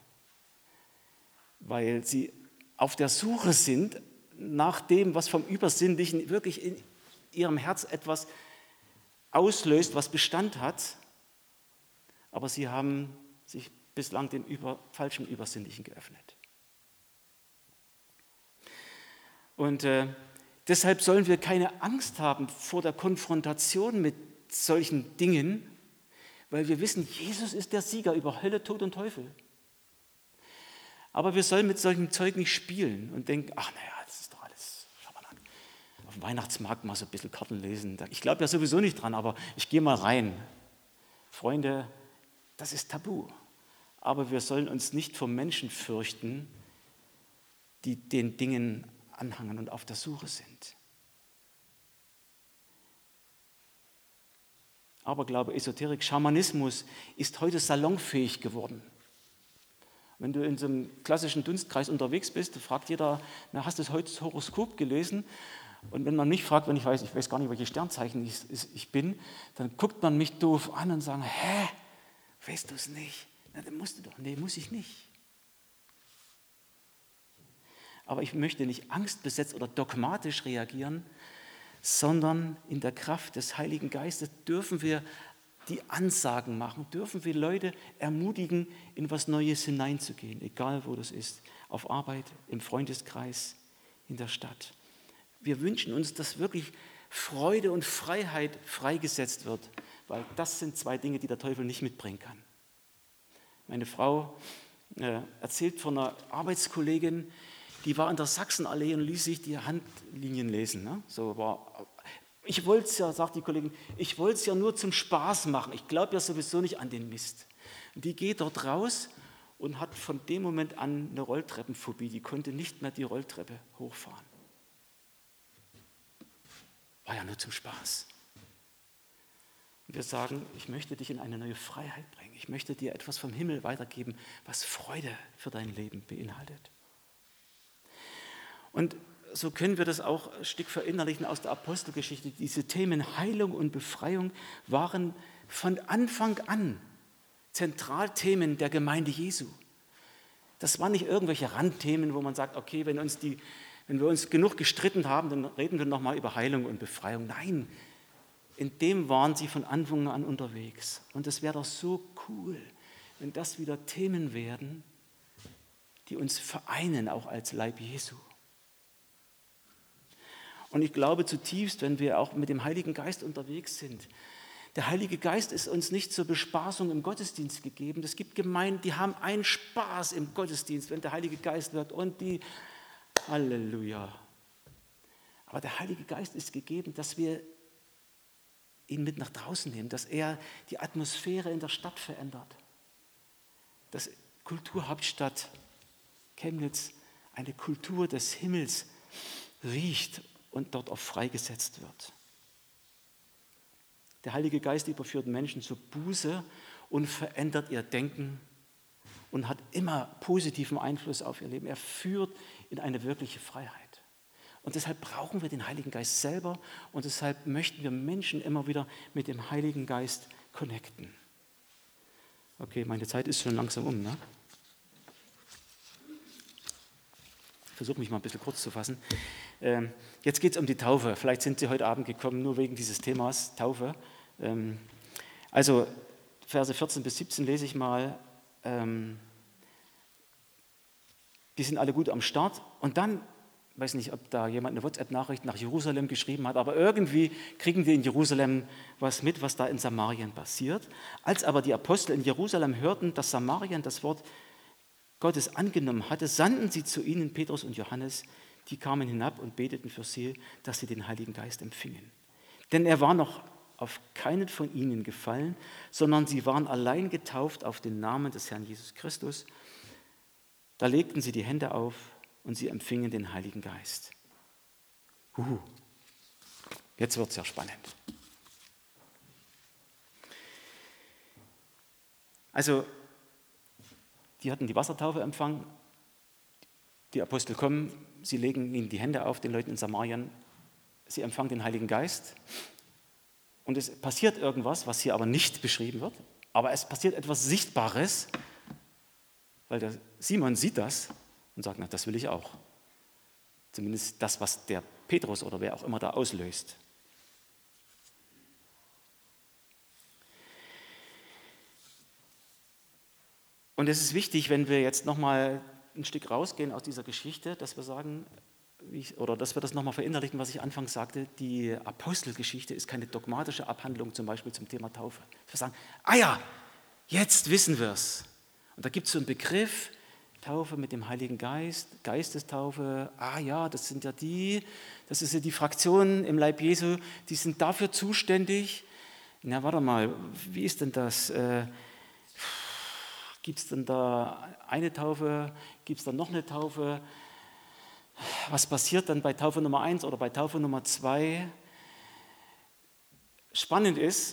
weil sie auf der Suche sind nach dem, was vom Übersinnlichen wirklich in ihrem Herz etwas auslöst, was Bestand hat, aber sie haben sich bislang dem falschen Übersinnlichen geöffnet. Und deshalb sollen wir keine Angst haben vor der Konfrontation mit solchen Dingen, weil wir wissen, Jesus ist der Sieger über Hölle, Tod und Teufel. Aber wir sollen mit solchem Zeug nicht spielen und denken, ach naja, das ist doch alles Schabernack. Auf dem Weihnachtsmarkt mal so ein bisschen Karten lesen. Ich glaube ja sowieso nicht dran, aber ich gehe mal rein. Freunde, das ist tabu. Aber wir sollen uns nicht vor Menschen fürchten, die den Dingen anhangen und auf der Suche sind. Aberglaube, Esoterik, Schamanismus ist heute salonfähig geworden. Wenn du in so einem klassischen Dunstkreis unterwegs bist, fragt jeder, na, hast du heute das Horoskop gelesen? Und wenn man mich fragt, wenn ich weiß gar nicht, welche Sternzeichen ich bin, dann guckt man mich doof an und sagt, hä, weißt du es nicht? Na, dann musst du doch. Nee, muss ich nicht. Aber ich möchte nicht angstbesetzt oder dogmatisch reagieren, sondern in der Kraft des Heiligen Geistes dürfen wir die Ansagen machen, dürfen wir Leute ermutigen, in was Neues hineinzugehen, egal wo das ist, auf Arbeit, im Freundeskreis, in der Stadt. Wir wünschen uns, dass wirklich Freude und Freiheit freigesetzt wird, weil das sind zwei Dinge, die der Teufel nicht mitbringen kann. Meine Frau erzählt von einer Arbeitskollegin, die war in der Sachsenallee und ließ sich die Handlinien lesen. Ne? Ich wollte es ja, sagt die Kollegin, ich wollte es ja nur zum Spaß machen. Ich glaube ja sowieso nicht an den Mist. Und die geht dort raus und hat von dem Moment an eine Rolltreppenphobie. Die konnte nicht mehr die Rolltreppe hochfahren. War ja nur zum Spaß. Und wir sagen, ich möchte dich in eine neue Freiheit bringen. Ich möchte dir etwas vom Himmel weitergeben, was Freude für dein Leben beinhaltet. Und so können wir das auch ein Stück verinnerlichen aus der Apostelgeschichte. Diese Themen Heilung und Befreiung waren von Anfang an Zentralthemen der Gemeinde Jesu. Das waren nicht irgendwelche Randthemen, wo man sagt, okay, wenn wir uns genug gestritten haben, dann reden wir nochmal über Heilung und Befreiung. Nein, in dem waren sie von Anfang an unterwegs. Und es wäre doch so cool, wenn das wieder Themen werden, die uns vereinen, auch als Leib Jesu. Und ich glaube zutiefst, wenn wir auch mit dem Heiligen Geist unterwegs sind, der Heilige Geist ist uns nicht zur Bespaßung im Gottesdienst gegeben. Es gibt Gemeinden, die haben einen Spaß im Gottesdienst, wenn der Heilige Geist wirkt und die, Halleluja. Aber der Heilige Geist ist gegeben, dass wir ihn mit nach draußen nehmen, dass er die Atmosphäre in der Stadt verändert. Dass Kulturhauptstadt Chemnitz eine Kultur des Himmels riecht und dort auch freigesetzt wird. Der Heilige Geist überführt Menschen zur Buße und verändert ihr Denken und hat immer positiven Einfluss auf ihr Leben. Er führt in eine wirkliche Freiheit. Und deshalb brauchen wir den Heiligen Geist selber und deshalb möchten wir Menschen immer wieder mit dem Heiligen Geist connecten. Okay, meine Zeit ist schon langsam um, ne? Ich versuche mich mal ein bisschen kurz zu fassen. Jetzt geht es um die Taufe. Vielleicht sind Sie heute Abend gekommen, nur wegen dieses Themas Taufe. Also Verse 14 bis 17 lese ich mal. Die sind alle gut am Start. Und dann, ich weiß nicht, ob da jemand eine WhatsApp-Nachricht nach Jerusalem geschrieben hat, aber irgendwie kriegen wir in Jerusalem was mit, was da in Samarien passiert. Als aber die Apostel in Jerusalem hörten, dass Samarien das Wort Gottes angenommen hatte, sandten sie zu ihnen Petrus und Johannes. Die kamen hinab und beteten für sie, dass sie den Heiligen Geist empfingen. Denn er war noch auf keinen von ihnen gefallen, sondern sie waren allein getauft auf den Namen des Herrn Jesus Christus. Da legten sie die Hände auf und sie empfingen den Heiligen Geist. Jetzt wird es ja spannend. Also, die hatten die Wassertaufe empfangen, die Apostel kommen, sie legen ihnen die Hände auf, den Leuten in Samarien, sie empfangen den Heiligen Geist und es passiert irgendwas, was hier aber nicht beschrieben wird, aber es passiert etwas Sichtbares, weil der Simon sieht das und sagt, na, das will ich auch. Zumindest das, was der Petrus oder wer auch immer da auslöst. Und es ist wichtig, wenn wir jetzt nochmal ein Stück rausgehen aus dieser Geschichte, dass wir sagen, dass wir das nochmal verinnerlichen, was ich anfangs sagte, die Apostelgeschichte ist keine dogmatische Abhandlung zum Beispiel zum Thema Taufe. Wir sagen, jetzt wissen wir es. Und da gibt es so einen Begriff, Taufe mit dem Heiligen Geist, Geistestaufe, das ist ja die Fraktion im Leib Jesu, die sind dafür zuständig. Na, warte mal, wie ist denn das? Gibt es denn da eine Taufe? Gibt es dann noch eine Taufe? Was passiert dann bei Taufe Nummer 1 oder bei Taufe Nummer 2? Spannend ist,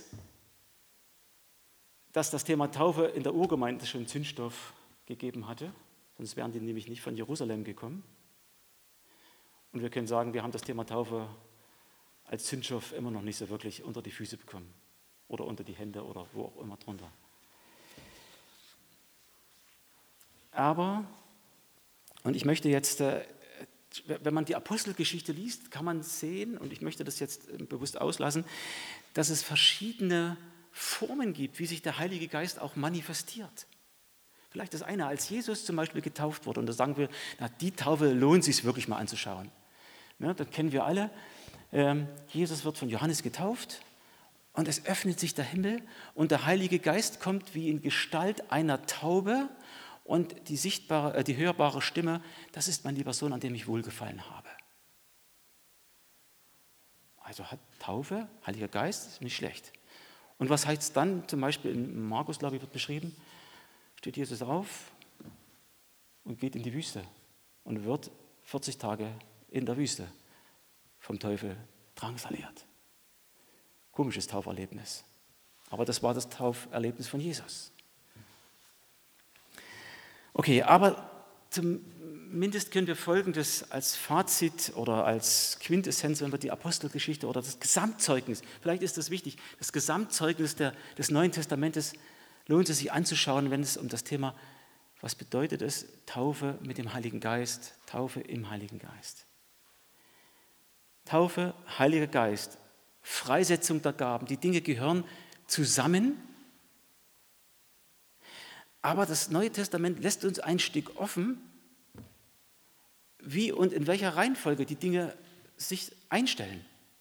dass das Thema Taufe in der Urgemeinde schon Zündstoff gegeben hatte, sonst wären die nämlich nicht von Jerusalem gekommen. Und wir können sagen, wir haben das Thema Taufe als Zündstoff immer noch nicht so wirklich unter die Füße bekommen oder unter die Hände oder wo auch immer drunter. Aber, und ich möchte jetzt, wenn man die Apostelgeschichte liest, kann man sehen, und ich möchte das jetzt bewusst auslassen, dass es verschiedene Formen gibt, wie sich der Heilige Geist auch manifestiert. Vielleicht das eine, als Jesus zum Beispiel getauft wurde, und da sagen wir, die Taufe lohnt sich wirklich mal anzuschauen. Ja, das kennen wir alle. Jesus wird von Johannes getauft und es öffnet sich der Himmel und der Heilige Geist kommt wie in Gestalt einer Taube und die hörbare Stimme, das ist mein lieber Sohn, an dem ich wohlgefallen habe. Also hat Taufe, Heiliger Geist, ist nicht schlecht. Und was heißt es dann, zum Beispiel in Markus, glaube ich, wird beschrieben, steht Jesus auf und geht in die Wüste und wird 40 Tage in der Wüste vom Teufel drangsaliert. Komisches Tauferlebnis. Aber das war das Tauferlebnis von Jesus. Okay, aber zumindest können wir Folgendes als Fazit oder als Quintessenz, wenn wir die Apostelgeschichte oder das Gesamtzeugnis, vielleicht ist das wichtig, das Gesamtzeugnis des Neuen Testamentes lohnt es sich anzuschauen, wenn es um das Thema, was bedeutet es, Taufe mit dem Heiligen Geist, Taufe im Heiligen Geist. Taufe, Heiliger Geist, Freisetzung der Gaben, die Dinge gehören zusammen. Aber das Neue Testament lässt uns ein Stück offen, wie und in welcher Reihenfolge die Dinge sich einstellen.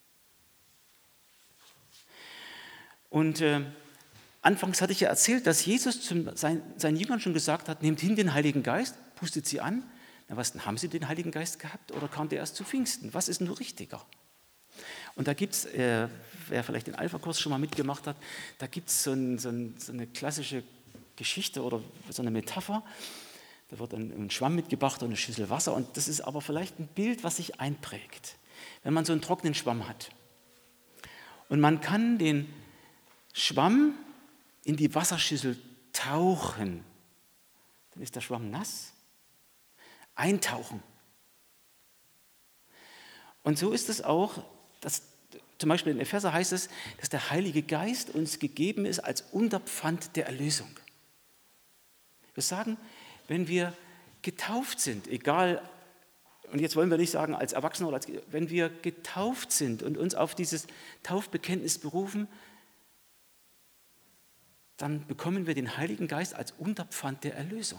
Und anfangs hatte ich ja erzählt, dass Jesus seinen Jüngern schon gesagt hat, nehmt hin den Heiligen Geist, pustet sie an. Na was, haben sie den Heiligen Geist gehabt oder kam der erst zu Pfingsten? Was ist nur richtiger? Und da gibt es, wer vielleicht den Alpha-Kurs schon mal mitgemacht hat, da gibt es so eine klassische Geschichte oder so eine Metapher. Da wird ein Schwamm mitgebracht und eine Schüssel Wasser. Und das ist aber vielleicht ein Bild, was sich einprägt. Wenn man so einen trockenen Schwamm hat. Und man kann den Schwamm in die Wasserschüssel tauchen, dann ist der Schwamm nass. Eintauchen. Und so ist es auch, dass zum Beispiel in Epheser heißt es, dass der Heilige Geist uns gegeben ist als Unterpfand der Erlösung. Wir sagen, wenn wir getauft sind, egal, und jetzt wollen wir nicht sagen als Erwachsene oder wenn wir getauft sind und uns auf dieses Taufbekenntnis berufen, dann bekommen wir den Heiligen Geist als Unterpfand der Erlösung.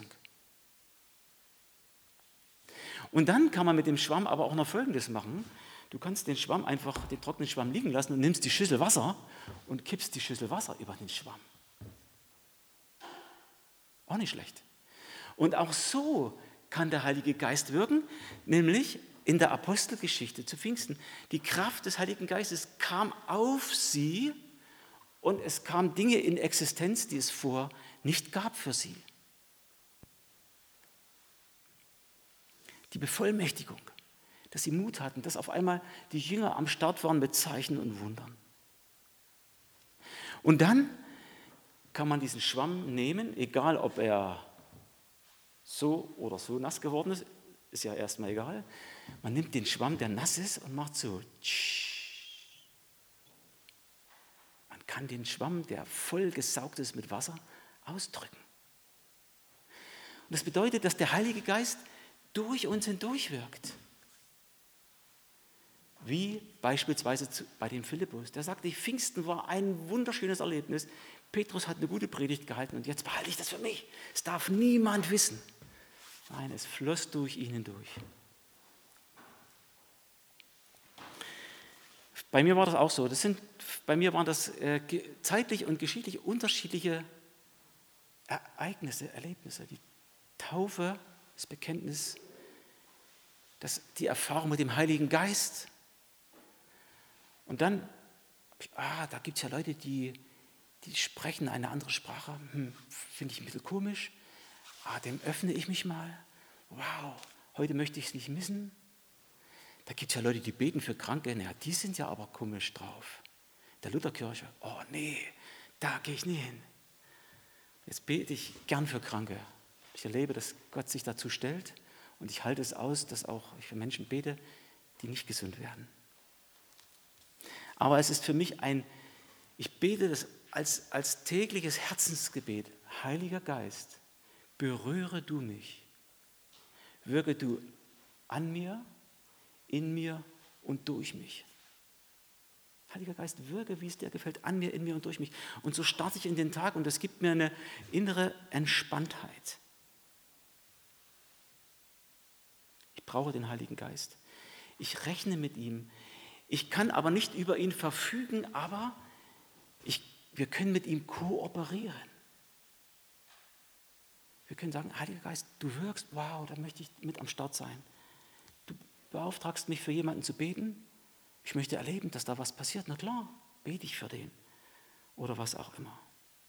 Und dann kann man mit dem Schwamm aber auch noch Folgendes machen. Du kannst den trockenen Schwamm liegen lassen und nimmst die Schüssel Wasser und kippst die Schüssel Wasser über den Schwamm. Auch nicht schlecht. Und auch so kann der Heilige Geist wirken, nämlich in der Apostelgeschichte zu Pfingsten. Die Kraft des Heiligen Geistes kam auf sie und es kamen Dinge in Existenz, die es vorher nicht gab für sie. Die Bevollmächtigung, dass sie Mut hatten, dass auf einmal die Jünger am Start waren mit Zeichen und Wundern. Und dann kann man diesen Schwamm nehmen, egal ob er so oder so nass geworden ist ja erstmal egal. Man nimmt den Schwamm, der nass ist, und macht so. Man kann den Schwamm, der voll gesaugt ist mit Wasser, ausdrücken. Und das bedeutet, dass der Heilige Geist durch uns hindurch wirkt. Wie beispielsweise bei dem Philippus. Der sagte, Pfingsten war ein wunderschönes Erlebnis. Petrus hat eine gute Predigt gehalten und jetzt behalte ich das für mich. Es darf niemand wissen. Nein, es floss durch ihn hindurch. Bei mir war das auch so. Bei mir waren das zeitlich und geschichtlich unterschiedliche Ereignisse, Erlebnisse. Die Taufe, das Bekenntnis, die Erfahrung mit dem Heiligen Geist. Und dann, da gibt es ja Leute, die sprechen eine andere Sprache. Finde ich ein bisschen komisch. Dem öffne ich mich mal. Wow, heute möchte ich es nicht missen. Da gibt es ja Leute, die beten für Kranke. Ja, die sind ja aber komisch drauf. Der Lutherkirche, oh nee, da gehe ich nie hin. Jetzt bete ich gern für Kranke. Ich erlebe, dass Gott sich dazu stellt und ich halte es aus, dass auch ich für Menschen bete, die nicht gesund werden. Aber es ist für mich ich bete das als tägliches Herzensgebet. Heiliger Geist, berühre du mich. Wirke du an mir, in mir und durch mich. Heiliger Geist, wirke, wie es dir gefällt, an mir, in mir und durch mich. Und so starte ich in den Tag und das gibt mir eine innere Entspanntheit. Ich brauche den Heiligen Geist. Ich rechne mit ihm. Ich kann aber nicht über ihn verfügen, aber wir können mit ihm kooperieren. Wir können sagen, Heiliger Geist, du wirkst, wow, da möchte ich mit am Start sein. Du beauftragst mich für jemanden zu beten. Ich möchte erleben, dass da was passiert. Na klar, bete ich für den. Oder was auch immer.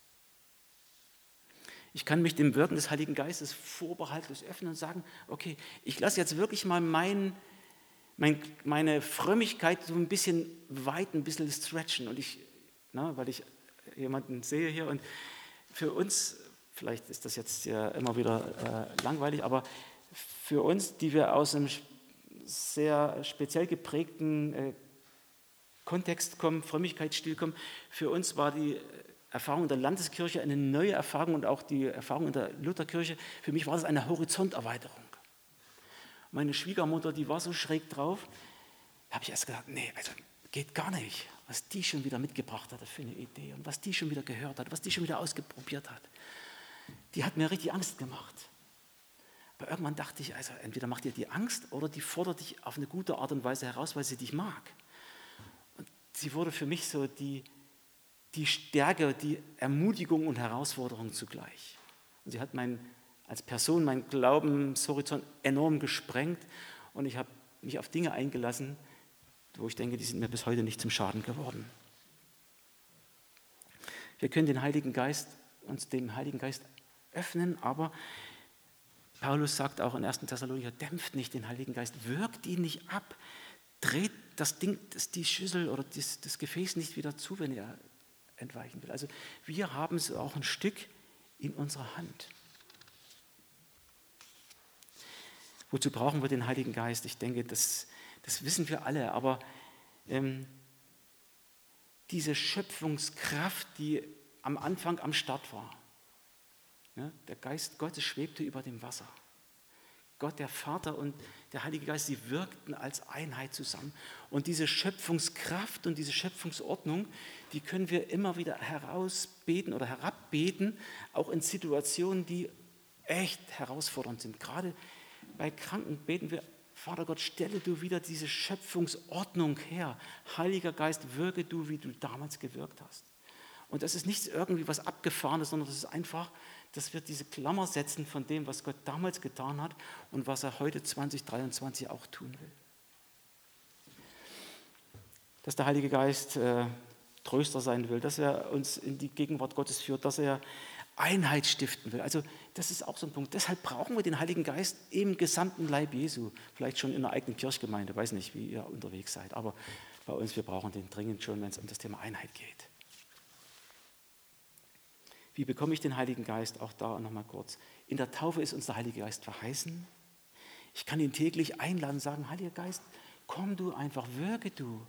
Ich kann mich dem Wirken des Heiligen Geistes vorbehaltlos öffnen und sagen, okay, ich lasse jetzt wirklich mal meine Frömmigkeit so ein bisschen weiten, ein bisschen stretchen. Und weil ich jemanden sehe hier und für uns, vielleicht ist das jetzt ja immer wieder langweilig, aber für uns, die wir aus einem sehr speziell geprägten Kontext kommen, Frömmigkeitsstil kommen, für uns war die Erfahrung in der Landeskirche eine neue Erfahrung und auch die Erfahrung in der Lutherkirche, für mich war das eine Horizonterweiterung. Meine Schwiegermutter, die war so schräg drauf, da habe ich erst gedacht, nee, also geht gar nicht, was die schon wieder mitgebracht hat für eine Idee und was die schon wieder gehört hat, was die schon wieder ausprobiert hat. Die hat mir richtig Angst gemacht. Aber irgendwann dachte ich, also entweder macht ihr die Angst oder die fordert dich auf eine gute Art und Weise heraus, weil sie dich mag. Und sie wurde für mich so die Stärke, die Ermutigung und Herausforderung zugleich. Und sie hat als Person meinen Glaubenshorizont enorm gesprengt und ich habe mich auf Dinge eingelassen, wo ich denke, die sind mir bis heute nicht zum Schaden geworden. Wir können uns dem Heiligen Geist öffnen, aber Paulus sagt auch in 1. Thessalonicher, dämpft nicht den Heiligen Geist, wirkt ihn nicht ab, dreht die Schüssel oder das Gefäß nicht wieder zu, wenn ihr entweichen will. Also wir haben es auch ein Stück in unserer Hand. Wozu brauchen wir den Heiligen Geist? Ich denke, das wissen wir alle, aber diese Schöpfungskraft, die am Anfang am Start war, ja, der Geist Gottes schwebte über dem Wasser. Gott, der Vater und der Heilige Geist, sie wirkten als Einheit zusammen. Und diese Schöpfungskraft und diese Schöpfungsordnung, die können wir immer wieder herausbeten oder herabbeten, auch in Situationen, die echt herausfordernd sind. Gerade bei Kranken beten wir, Vater Gott, stelle du wieder diese Schöpfungsordnung her. Heiliger Geist, wirke du, wie du damals gewirkt hast. Und das ist nicht irgendwie was Abgefahrenes, sondern das ist einfach, dass wir diese Klammer setzen von dem, was Gott damals getan hat und was er heute 2023 auch tun will. Dass der Heilige Geist Tröster sein will, dass er uns in die Gegenwart Gottes führt, dass er Einheit stiften will. Also das ist auch so ein Punkt. Deshalb brauchen wir den Heiligen Geist im gesamten Leib Jesu. Vielleicht schon in der eigenen Kirchgemeinde, weiß nicht, wie ihr unterwegs seid. Aber bei uns, wir brauchen den dringend schon, wenn es um das Thema Einheit geht. Wie bekomme ich den Heiligen Geist? Auch da nochmal kurz. In der Taufe ist uns der Heilige Geist verheißen. Ich kann ihn täglich einladen, sagen, Heiliger Geist, komm du einfach, wirke du.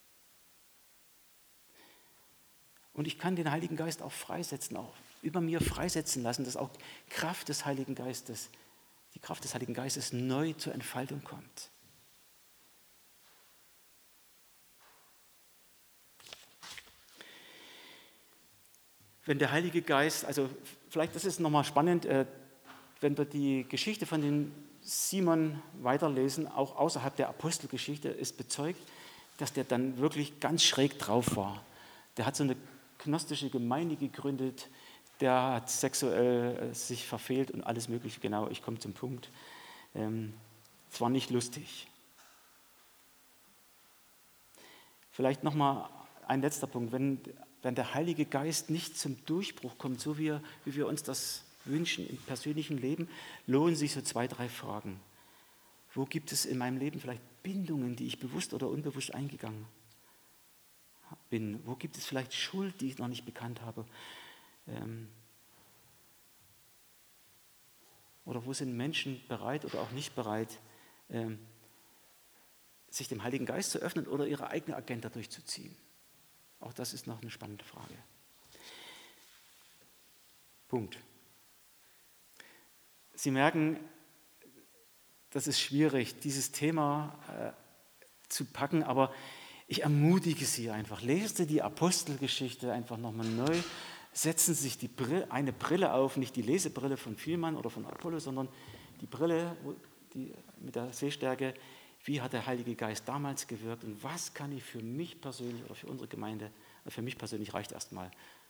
Und ich kann den Heiligen Geist auch freisetzen, auch über mir freisetzen lassen, dass auch Kraft des Heiligen Geistes, die Kraft des Heiligen Geistes neu zur Entfaltung kommt. Wenn der Heilige Geist, also vielleicht das ist nochmal spannend, wenn wir die Geschichte von dem Simon weiterlesen, auch außerhalb der Apostelgeschichte, ist bezeugt, dass der dann wirklich ganz schräg drauf war. Der hat so eine gnostische Gemeinde gegründet, der hat sexuell sich verfehlt und alles Mögliche, genau, ich komme zum Punkt. Es war nicht lustig. Vielleicht nochmal ein letzter Punkt, wenn der Heilige Geist nicht zum Durchbruch kommt, so wie wir uns das wünschen im persönlichen Leben, lohnen sich so 2, 3 Fragen. Wo gibt es in meinem Leben vielleicht Bindungen, die ich bewusst oder unbewusst eingegangen bin? Wo gibt es vielleicht Schuld, die ich noch nicht bekannt habe? Oder wo sind Menschen bereit oder auch nicht bereit, sich dem Heiligen Geist zu öffnen oder ihre eigene Agenda durchzuziehen? Auch das ist noch eine spannende Frage. Punkt. Sie merken, das ist schwierig, dieses Thema zu packen, aber ich ermutige Sie einfach. Lesen Sie die Apostelgeschichte einfach nochmal neu. Setzen Sie sich eine Brille auf, nicht die Lesebrille von Vielmann oder von Apollo, sondern die Brille mit der Sehstärke. Wie hat der Heilige Geist damals gewirkt und was kann ich für mich persönlich oder für unsere Gemeinde, für mich persönlich reicht erstmal,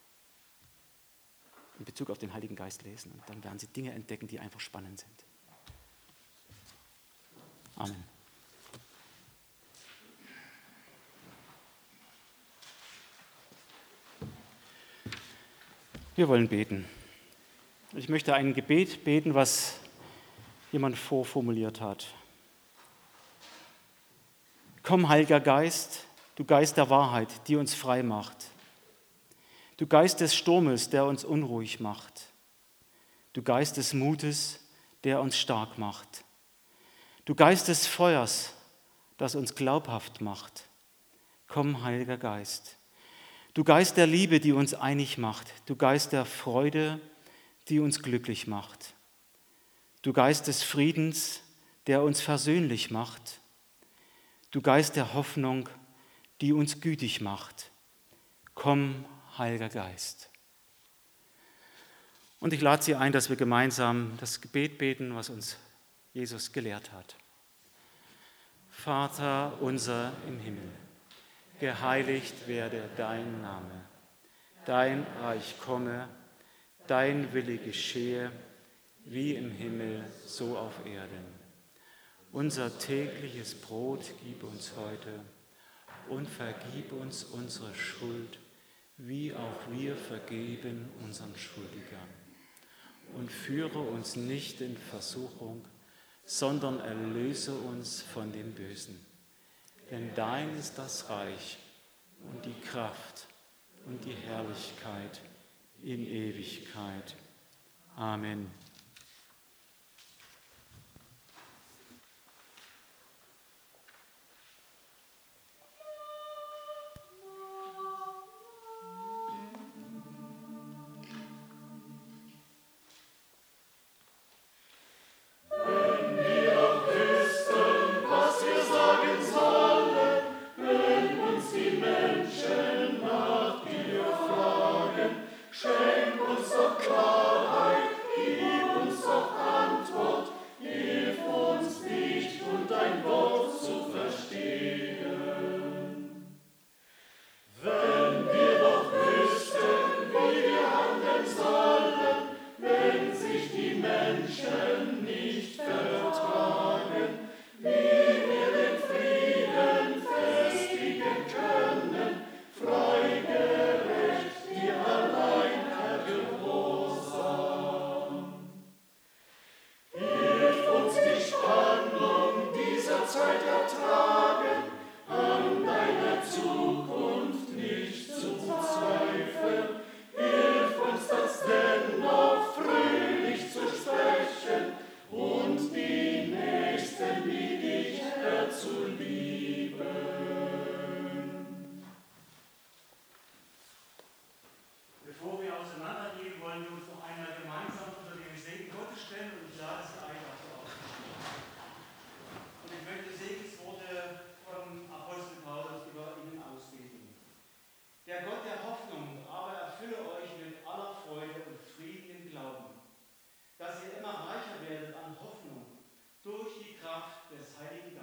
in Bezug auf den Heiligen Geist lesen. Und dann werden Sie Dinge entdecken, die einfach spannend sind. Amen. Wir wollen beten. Ich möchte ein Gebet beten, was jemand vorformuliert hat. Komm, Heiliger Geist, du Geist der Wahrheit, die uns frei macht. Du Geist des Sturmes, der uns unruhig macht. Du Geist des Mutes, der uns stark macht. Du Geist des Feuers, das uns glaubhaft macht. Komm, Heiliger Geist. Du Geist der Liebe, die uns einig macht. Du Geist der Freude, die uns glücklich macht. Du Geist des Friedens, der uns versöhnlich macht. Du Geist der Hoffnung, die uns gütig macht. Komm, Heiliger Geist. Und ich lade Sie ein, dass wir gemeinsam das Gebet beten, was uns Jesus gelehrt hat. Vater unser im Himmel, geheiligt werde dein Name. Dein Reich komme, dein Wille geschehe, wie im Himmel, so auf Erden. Unser tägliches Brot gib uns heute und vergib uns unsere Schuld, wie auch wir vergeben unseren Schuldigern. Und führe uns nicht in Versuchung, sondern erlöse uns von dem Bösen. Denn dein ist das Reich und die Kraft und die Herrlichkeit in Ewigkeit. Amen. Der Gott der Hoffnung aber erfülle euch mit aller Freude und Frieden im Glauben, dass ihr immer reicher werdet an Hoffnung durch die Kraft des Heiligen